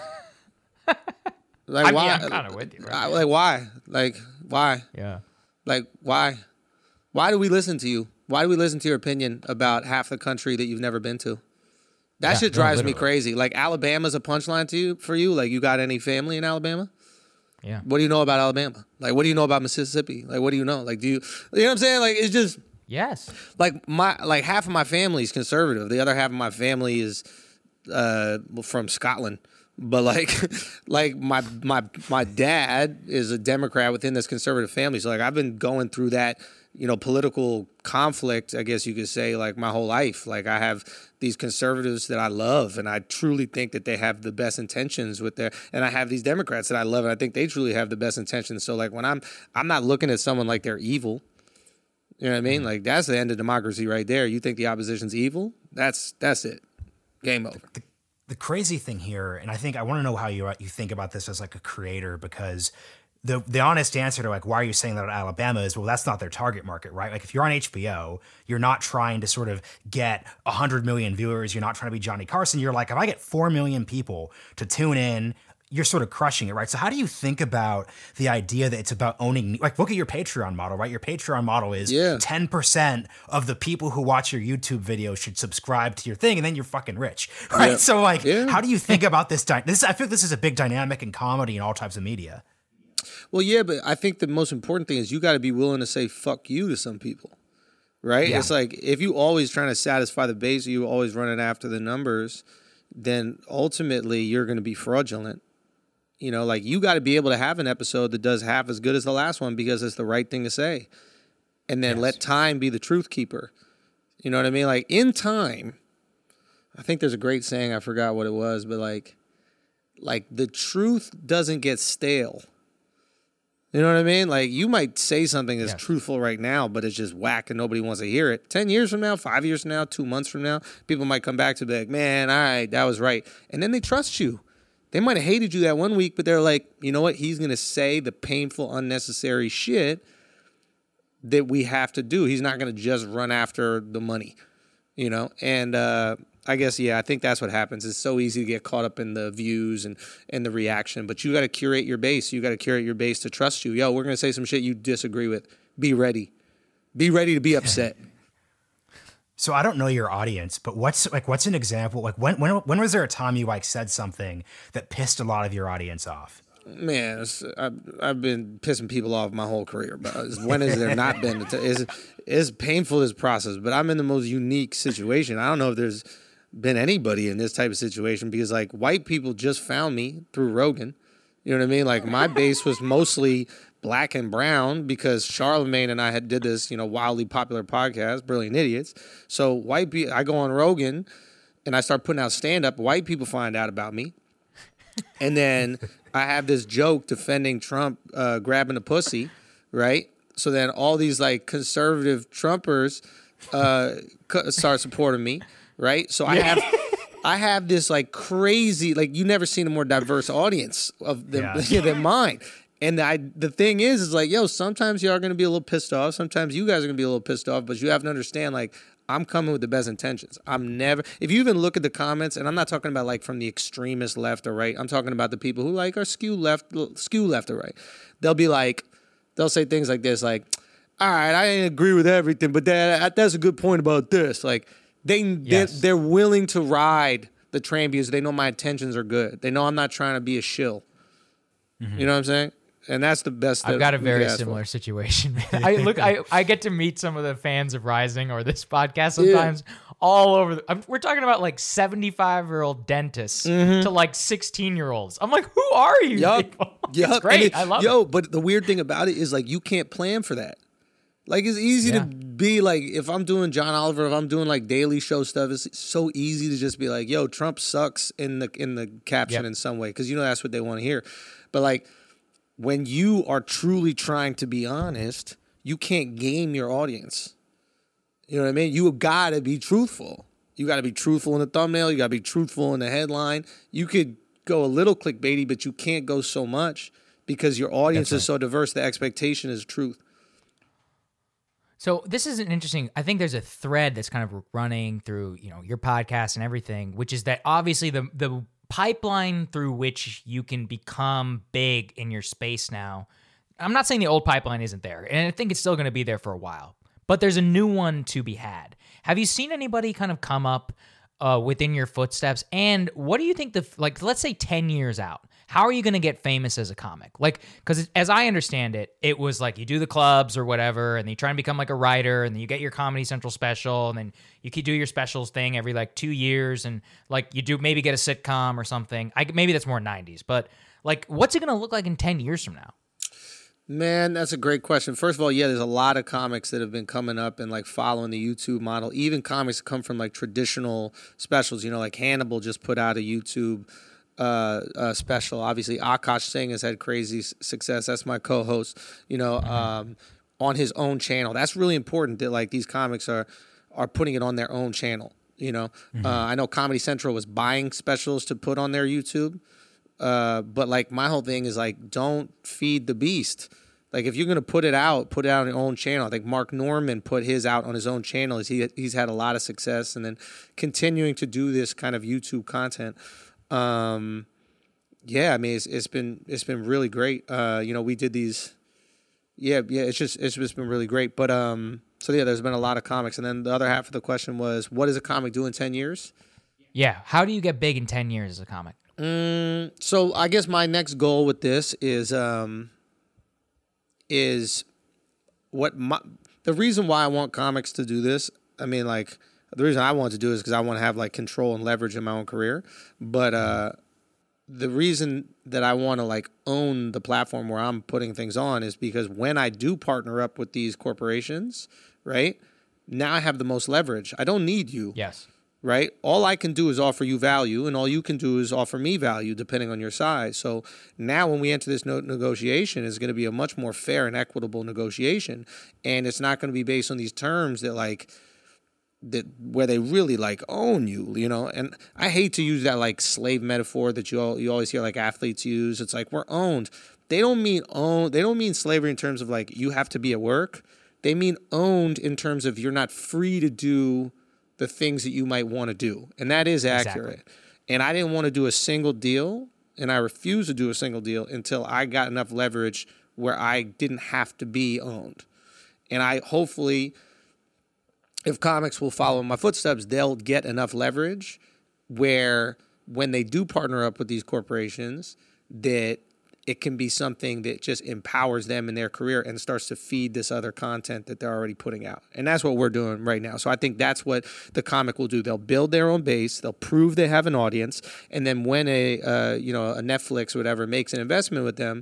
Like, why?
I'm kind of with you. Right?
Like, why? Like, why?
Yeah.
Like, why? Why do we listen to you? Why do we listen to your opinion about half the country that you've never been to? That shit drives me crazy. Like, Alabama's a punchline for you. Like, you got any family in Alabama?
Yeah.
What do you know about Alabama? Like, what do you know about Mississippi? Like, what do you know? Like, you know what I'm saying? Like, it's just.
Yes.
Like, half of my family is conservative. The other half of my family is from Scotland. But like my dad is a Democrat within this conservative family. So like I've been going through that, you know, political conflict, I guess you could say, like my whole life. Like I have these conservatives that I love, and I truly think that they have the best intentions and I have these Democrats that I love, and I think they truly have the best intentions. So like when I'm not looking at someone like they're evil. You know what I mean? Like that's the end of democracy right there. You think the opposition's evil? That's it. Game over.
The crazy thing here, and I want to know how you think about this as like a creator, because the honest answer to like, why are you saying that at Alabama is, well, that's not their target market, right? Like if you're on HBO, you're not trying to sort of get 100 million viewers. You're not trying to be Johnny Carson. You're like, if I get 4 million people to tune in you're sort of crushing it, right? So how do you think about the idea that it's about owning, like, look at your Patreon model, right? Your Patreon model is 10% of the people who watch your YouTube video should subscribe to your thing, and then you're fucking rich, right? So like, how do you think about this? I feel like this is a big dynamic in comedy and all types of media.
Well, yeah, but I think the most important thing is you got to be willing to say fuck you to some people, right? Yeah. It's like, if you always trying to satisfy the base, you always running after the numbers, then ultimately you're going to be fraudulent. You know, like, you got to be able to have an episode that does half as good as the last one because it's the right thing to say. And then let time be the truth keeper. You know what I mean? Like, in time, I think there's a great saying, I forgot what it was, but like the truth doesn't get stale. You know what I mean? Like, you might say something that's truthful right now, but it's just whack and nobody wants to hear it. 10 years from now, 5 years from now, 2 months from now, people might come back to be like, man, all right, that was right. And then they trust you. They might have hated you that 1 week, but they're like, you know what? He's going to say the painful, unnecessary shit that we have to do. He's not going to just run after the money, you know? And I guess, I think that's what happens. It's so easy to get caught up in the views and the reaction, but you got to curate your base. You got to curate your base to trust you. Yo, we're going to say some shit you disagree with. Be ready. Be ready to be upset.
So I don't know your audience, but what's an example? Like, when was there a time you like said something that pissed a lot of your audience off?
Man, I've been pissing people off my whole career, but when has there not been? It's painful, this process, but I'm in the most unique situation. I don't know if there's been anybody in this type of situation, because like, white people just found me through Rogan. You know what I mean? Like, my base was mostly black and brown because Charlemagne and I did this, wildly popular podcast, Brilliant Idiots. So white people, I go on Rogan and I start putting out stand-up. White people find out about me. And then I have this joke defending Trump grabbing a pussy, right? So then all these like conservative Trumpers start supporting me, right? So I have this like crazy, like, you never seen a more diverse audience of than mine. And the thing is like, yo, sometimes you are going to be a little pissed off. Sometimes you guys are going to be a little pissed off, but you have to understand, like, I'm coming with the best intentions. If you even look at the comments, and I'm not talking about like from the extremist left or right, I'm talking about the people who like are skew left or right. They'll say things like this, like, all right, I didn't agree with everything, but that's a good point about this. Like, they're willing to ride the train because they know my intentions are good. They know I'm not trying to be a shill. Mm-hmm. You know what I'm saying? And that's the best.
I've got a very similar situation. I get to meet some of the fans of Rising or this podcast sometimes all over. We're talking about like 75-year-old dentists to like 16-year-olds. I'm like, who are you? It's great. I love it.
But the weird thing about it is like, you can't plan for that. Like, it's easy to be like, if I'm doing John Oliver, if I'm doing like Daily Show stuff, it's so easy to just be like, yo, Trump sucks in the caption in some way, because that's what they want to hear. But like, when you are truly trying to be honest, you can't game your audience. You know what I mean? You got to be truthful. You got to be truthful in the thumbnail. You got to be truthful in the headline. You could go a little clickbaity, but you can't go so much because your audience is so diverse. The expectation is truth.
So this is an interesting, I think there's a thread that's kind of running through, your podcast and everything, which is that obviously the pipeline through which you can become big in your space now. I'm not saying the old pipeline isn't there, and I think it's still going to be there for a while, but there's a new one to be had. Have you seen anybody kind of come up within your footsteps? And what do you think let's say 10 years out, how are you going to get famous as a comic? Like, because as I understand it, it was like you do the clubs or whatever, and then you try and become like a writer, and then you get your Comedy Central special, and then you could do your specials thing every like 2 years, and like you do maybe get a sitcom or something. Maybe that's more 90s, but like, what's it going to look like in 10 years from now?
Man, that's a great question. First of all, there's a lot of comics that have been coming up and like following the YouTube model. Even comics that come from like traditional specials, like Hannibal just put out a YouTube special. Obviously, Akash Singh has had crazy success. That's my co-host, on his own channel. That's really important that like these comics are putting it on their own channel. I know Comedy Central was buying specials to put on their YouTube. But like, my whole thing is like, don't feed the beast. Like, if you're going to put it out on your own channel. I think Mark Norman put his out on his own channel. He's had a lot of success, and then continuing to do this kind of YouTube content. Yeah, I mean, it's been really great. We did these. Yeah, it's just been really great. But so yeah, there's been a lot of comics, and then the other half of the question was, what does a comic do in 10 years?
Yeah. How do you get big in 10 years as a comic?
So I guess my next goal with this is the reason why I want comics to do this. I mean, like, the reason I want to do it is because I want to have like control and leverage in my own career. But the reason that I want to like own the platform where I'm putting things on is because when I do partner up with these corporations, right, now I have the most leverage. I don't need you.
Yes.
Right? All I can do is offer you value, and all you can do is offer me value, depending on your size. So now when we enter this negotiation, it's going to be a much more fair and equitable negotiation, and it's not going to be based on these terms that where they really like own you, you know. And I hate to use that like slave metaphor that you always hear like athletes use. It's like we're owned. They don't mean own. They don't mean slavery in terms of like you have to be at work. They mean owned in terms of you're not free to do the things that you might want to do. And that is accurate. Exactly. And I didn't want to do a single deal, and I refused to do a single deal until I got enough leverage where I didn't have to be owned. And I hopefully, if comics will follow in my footsteps, they'll get enough leverage where when they do partner up with these corporations, that it can be something that just empowers them in their career and starts to feed this other content that they're already putting out. And that's what we're doing right now. So I think that's what the comic will do. They'll build their own base. They'll prove they have an audience. And then when a Netflix or whatever makes an investment with them,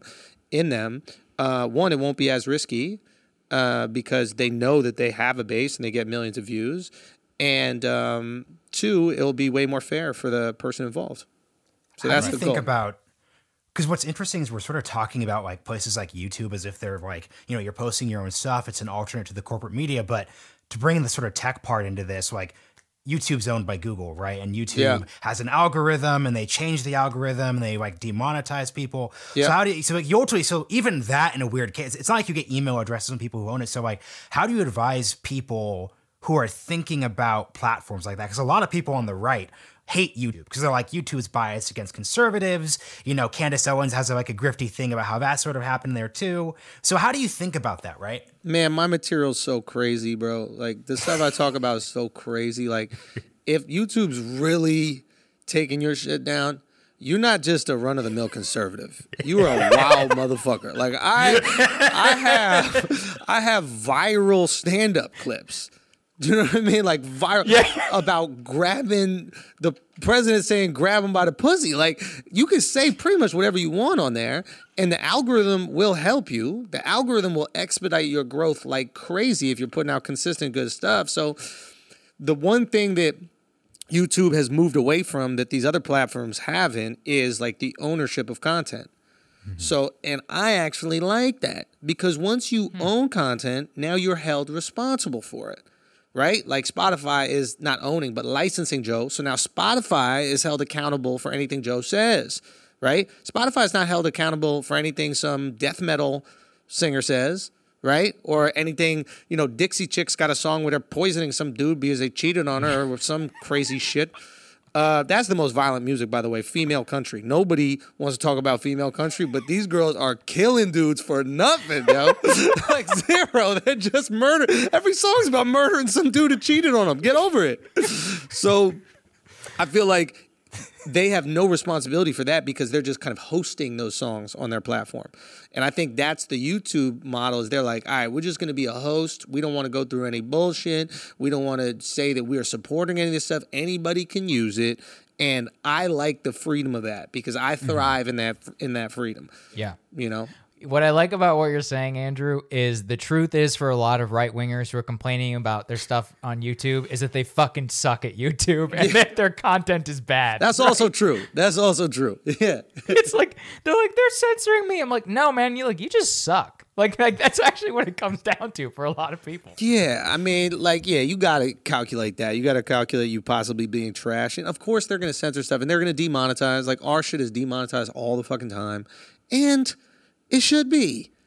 one, it won't be as risky because they know that they have a base and they get millions of views. And two, it'll be way more fair for the person involved. So that's the goal.
Because what's interesting is we're sort of talking about like places like YouTube as if they're like, you're posting your own stuff. It's an alternate to the corporate media. But to bring the sort of tech part into this, like YouTube's owned by Google, right? And YouTube has an algorithm, and they change the algorithm, and they like demonetize people. Yeah. So even that in a weird case, it's not like you get email addresses from people who own it. So like, how do you advise people who are thinking about platforms like that? Because a lot of people on the right hate YouTube because they're like, YouTube's biased against conservatives. Candace Owens has like a grifty thing about how that sort of happened there too. So how do you think about that, right?
Man, my material's so crazy, bro. Like the stuff I talk about is so crazy. Like if YouTube's really taking your shit down, you're not just a run-of-the-mill conservative. You are a wild motherfucker. Like I have viral stand-up clips. Do you know what I mean? Like viral about grabbing the president saying grab him by the pussy. Like you can say pretty much whatever you want on there and the algorithm will help you. The algorithm will expedite your growth like crazy if you're putting out consistent good stuff. So the one thing that YouTube has moved away from that these other platforms haven't is like the ownership of content. Mm-hmm. So, and I actually like that because once you own content, now you're held responsible for it. Right? Like Spotify is not owning, but licensing Joe. So now Spotify is held accountable for anything Joe says, right? Spotify is not held accountable for anything some death metal singer says, right? Or anything, Dixie Chicks got a song where they're poisoning some dude because they cheated on her or some crazy shit. That's the most violent music, by the way, female country. Nobody wants to talk about female country, but these girls are killing dudes for nothing, yo. Like zero. They're just murder. Every song's about murdering some dude who cheated on them. Get over it. So I feel like they have no responsibility for that because they're just kind of hosting those songs on their platform. And I think that's the YouTube model is they're like, all right, we're just going to be a host. We don't want to go through any bullshit. We don't want to say that we are supporting any of this stuff. Anybody can use it. And I like the freedom of that because I thrive in that freedom.
Yeah.
What
I like about what you're saying, Andrew, is the truth is for a lot of right-wingers who are complaining about their stuff on YouTube is that they fucking suck at YouTube and that their content is bad.
That's right? Also true. That's also true. Yeah.
It's like, they're censoring me. I'm like, no, man, you just suck. Like that's actually what it comes down to for a lot of people.
Yeah, I mean, you got to calculate that. You got to calculate you possibly being trash. And of course they're going to censor stuff and they're going to demonetize. Like our shit is demonetized all the fucking time. And it should be.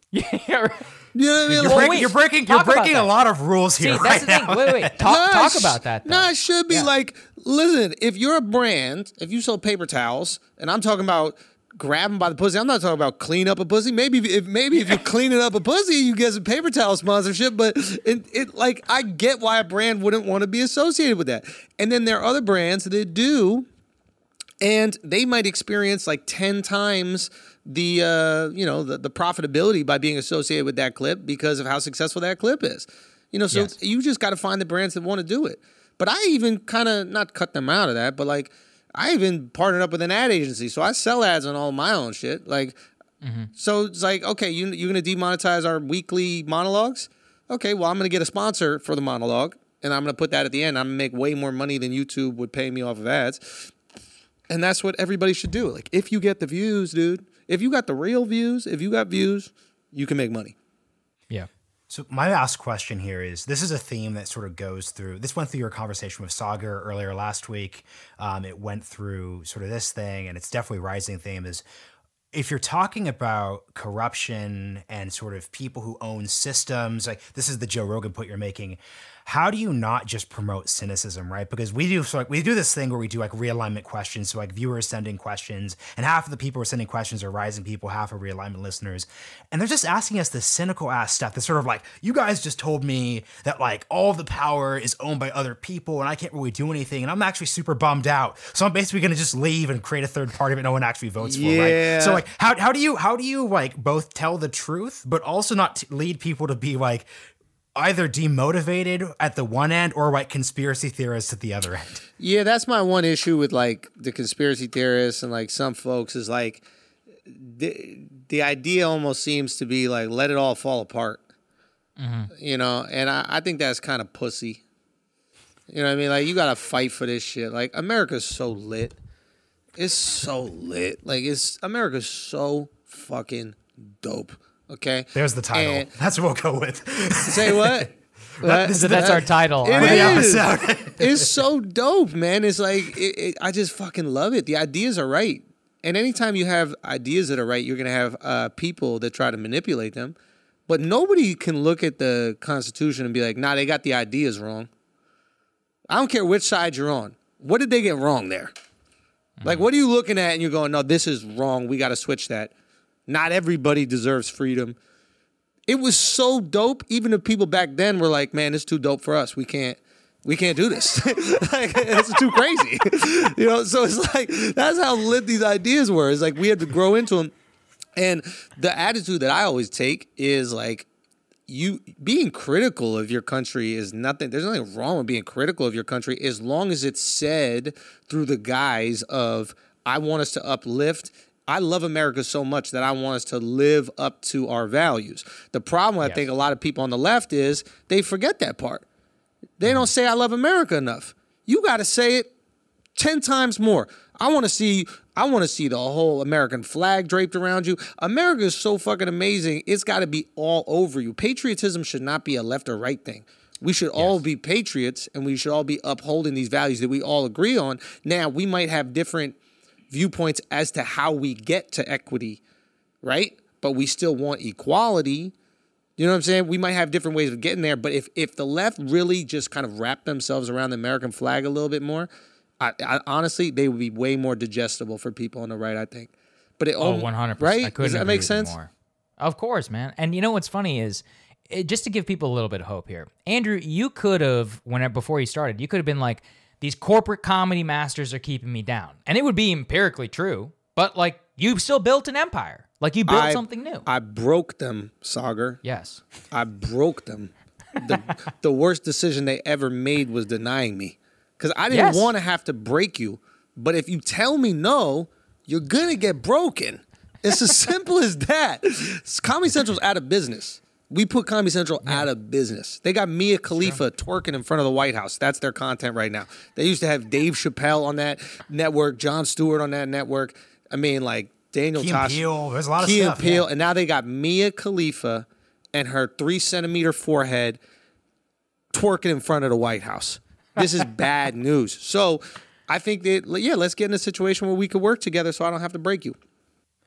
Yeah, right.
You know what I mean?
You're,
Like,
wait,
you're breaking
talk about
a
that.
lot of rules
See,
here
that's
right
the thing.
now.
Wait. Talk about that. Though.
No, it should be like, listen, if you're a brand, if you sell paper towels, and I'm talking about grab them by the pussy, I'm not talking about clean up a pussy. Maybe if you're cleaning up a pussy, you get some paper towel sponsorship. But it like, I get why a brand wouldn't want to be associated with that. And then there are other brands that do, and they might experience like 10 times the the profitability by being associated with that clip because of how successful that clip is. So
Yes.
you just got to find the brands that want to do it. But I even kind of not cut them out of that, but like I even partnered up with an ad agency, so I sell ads on all my own shit. Like, so it's like, okay, you're gonna demonetize our weekly monologues? Okay, well I'm gonna get a sponsor for the monologue, and I'm gonna put that at the end. I'm gonna make way more money than YouTube would pay me off of ads. And that's what everybody should do. Like, if you get the views, dude, if you got the real views, if you got views, you can make money.
Yeah.
So my last question here is, this is a theme that sort of goes through, this went through your conversation with Sagar earlier last week. It went through sort of this thing, and it's definitely a rising theme, is if you're talking about corruption and sort of people who own systems, like this is the Joe Rogan point you're making, how do you not just promote cynicism, right? Because we do this thing where we do like realignment questions. So like viewers send in questions, and half of the people who are sending questions are rising people, half are realignment listeners. And they're just asking us this cynical ass stuff that's sort of like, you guys just told me that like all of the power is owned by other people and I can't really do anything. And I'm actually super bummed out. So I'm basically going to just leave and create a third party that no one actually votes for, right? So like, how do you like both tell the truth, but also not lead people to be like, either demotivated at the one end or like conspiracy theorists at the other end?
Yeah, that's my one issue with like the conspiracy theorists and like some folks is like the idea almost seems to be like, let it all fall apart. And I think that's kind of pussy. You know what I mean? Like, you got to fight for this shit. Like, America's so lit. It's so lit. Like, America's so fucking dope. Okay?
There's the title.
And
that's what we'll go with.
say what?
So that's our title.
It
For the
is.
episode.
It's so dope, man. It's like, I just fucking love it. The ideas are right. And anytime you have ideas that are right, you're going to have people that try to manipulate them. But nobody can look at the Constitution and be like, nah, they got the ideas wrong. I don't care which side you're on. What did they get wrong there? Like, what are you looking at and you're going, no, this is wrong. We got to switch that. Not everybody deserves freedom. It was so dope. Even if people back then were like, man, it's too dope for us. We can't do this. Like, it's too crazy. So it's like, that's how lit these ideas were. It's like we had to grow into them. And the attitude that I always take is like, you being critical of your country is nothing. There's nothing wrong with being critical of your country as long as it's said through the guise of, I want us to uplift. I love America so much that I want us to live up to our values. The problem, I think a lot of people on the left is they forget that part. They don't say I love America enough. You got to say it 10 times more. I want to see the whole American flag draped around you. America is so fucking amazing. It's got to be all over you. Patriotism should not be a left or right thing. We should all be patriots, and we should all be upholding these values that we all agree on. Now, we might have different viewpoints as to how we get to equity, right? But we still want equality. You know what I'm saying? We might have different ways of getting there, but if the left really just kind of wrapped themselves around the American flag a little bit more, I honestly, they would be way more digestible for people on the right, I think. But
100%.
Right?
I couldn't
Does that
agree
make
with you
sense?
more. Of course, man. And you know what's funny is, just to give people a little bit of hope here, Andrew, you could have, before you started, you could have been like, these corporate comedy masters are keeping me down. And it would be empirically true, but like, you still built an empire. Like, you built something new.
I broke them, Sagar.
Yes.
I broke them. The worst decision they ever made was denying me. Because I didn't want to have to break you. But if you tell me no, you're going to get broken. It's as simple as that. Comedy Central's out of business. We put Comedy Central out of business. They got Mia Khalifa twerking in front of the White House. That's their content right now. They used to have Dave Chappelle on that network, Jon Stewart on that network. I mean, like, Daniel Tosh.
There's a lot of
Key
stuff.
and Peele. And now they got Mia Khalifa and her 3-centimeter forehead twerking in front of the White House. This is bad news. So I think that, let's get in a situation where we could work together so I don't have to break you.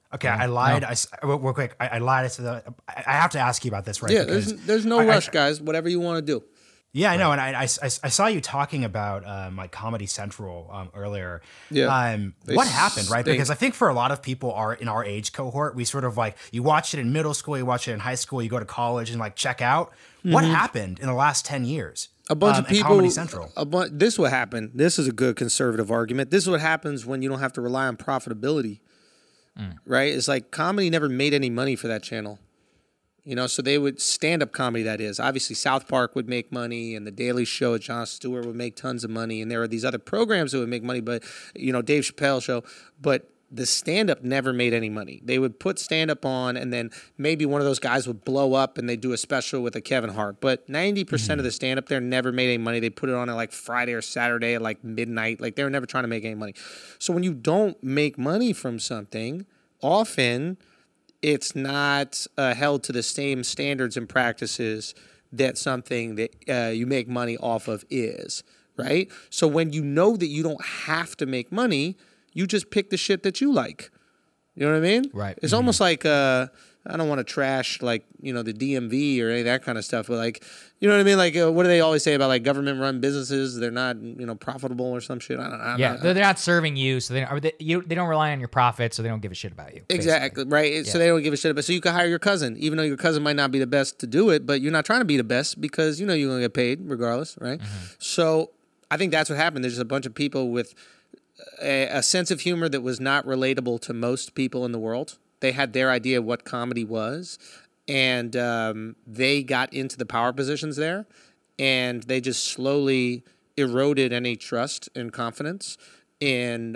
Okay, I lied. Real quick, I lied to the. I have to ask you about this, right?
Yeah, there's no rush, guys. Whatever you want to do.
Yeah, I know, and I saw you talking about like Comedy Central earlier.
Yeah.
What happened, right? Because I think for a lot of people in our age cohort, we sort of like, you watch it in middle school, you watch it in high school, you go to college and like check out. What happened in the last 10 years?
A bunch of people.
Comedy Central.
This is what happened. This is a good conservative argument. This is what happens when you don't have to rely on profitability, right? It's like comedy never made any money for that channel. You know, so they would stand-up comedy, that is. Obviously, South Park would make money, and The Daily Show with Jon Stewart would make tons of money, and there are these other programs that would make money, but, you know, Dave Chappelle Show. But the stand-up never made any money. They would put stand-up on, and then maybe one of those guys would blow up, and they'd do a special with a Kevin Hart. But 90% of the stand-up there never made any money. They put it on at, like, Friday or Saturday at, like, midnight. Like, they were never trying to make any money. So when you don't make money from something, often it's not held to the same standards and practices that something that you make money off of is, right? So when you know that you don't have to make money, you just pick the shit that you like. You know what I mean?
Right.
It's almost like, I don't want to trash, like, you know, the DMV or any of that kind of stuff, but, like, you know what I mean? Like, what do they always say about, like, government-run businesses? They're not, you know, profitable or some shit. I don't know.
They're not serving you, so they don't rely on your profits, so they don't give a shit about you.
Exactly, right? Yeah. So they don't give a shit about it. So you can hire your cousin, even though your cousin might not be the best to do it, but you're not trying to be the best because you know you're going to get paid regardless, right? So I think that's what happened. There's just a bunch of people with a sense of humor that was not relatable to most people in the world. They had their idea of what comedy was, and they got into the power positions there, and they just slowly eroded any trust and confidence in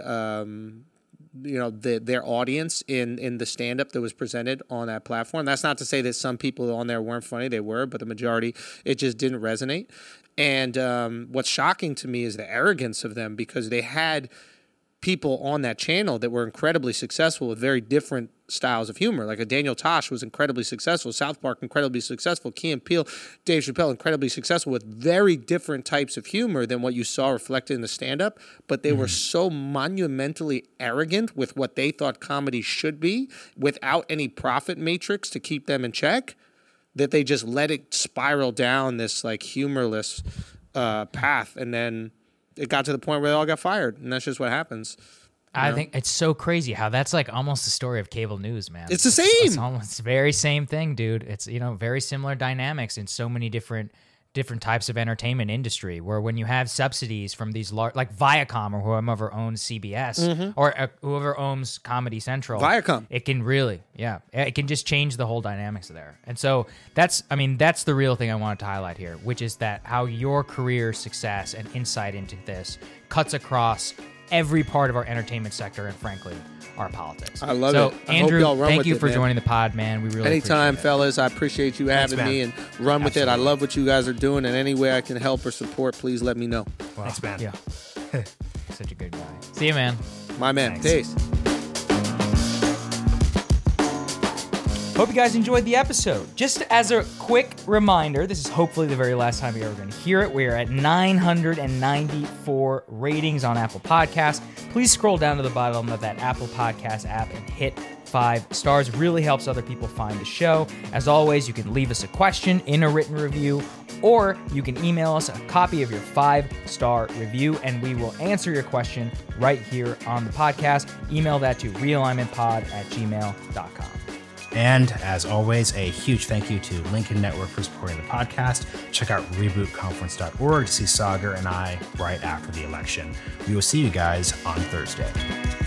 you know, their audience in the stand-up that was presented on that platform. That's not to say that some people on there weren't funny. They were, but the majority, it just didn't resonate. And what's shocking to me is the arrogance of them, because they had people on that channel that were incredibly successful with very different styles of humor. Like a Daniel Tosh was incredibly successful, South Park incredibly successful, Key and Peele, Dave Chappelle incredibly successful with very different types of humor than what you saw reflected in the stand-up, but they were so monumentally arrogant with what they thought comedy should be without any profit matrix to keep them in check, that they just let it spiral down this like humorless path, and then it got to the point where they all got fired, and that's just what happens.
I think it's so crazy how that's like almost the story of cable news, man.
It's the same.
It's almost the very same thing, dude. It's, you know, very similar dynamics in so many different types of entertainment industry, where when you have subsidies from these large, like Viacom or whoever owns CBS or whoever owns Comedy Central,
Viacom,
it can really, it can just change the whole dynamics there. And so that's the real thing I wanted to highlight here, which is that how your career success and insight into this cuts across every part of our entertainment sector and, frankly, our politics.
I love it.
So, Andrew, thank you for joining the pod, man. We really
anytime,
appreciate it.
Fellas. I appreciate you having me, and run with it. I love what you guys are doing, and any way I can help or support, please let me know.
Wow. Thanks, man.
Yeah. Such a good guy. See you, man.
My man.
Thanks.
Peace.
Hope you guys enjoyed the episode. Just as a quick reminder, this is hopefully the very last time you're ever going to hear it. We are at 994 ratings on Apple Podcasts. Please scroll down to the bottom of that Apple Podcast app and hit 5 stars. Really helps other people find the show. As always, you can leave us a question in a written review, or you can email us a copy of your 5-star review, and we will answer your question right here on the podcast. Email that to realignmentpod@gmail.com.
And as always, a huge thank you to Lincoln Network for supporting the podcast. Check out rebootconference.org to see Sagar and I right after the election. We will see you guys on Thursday.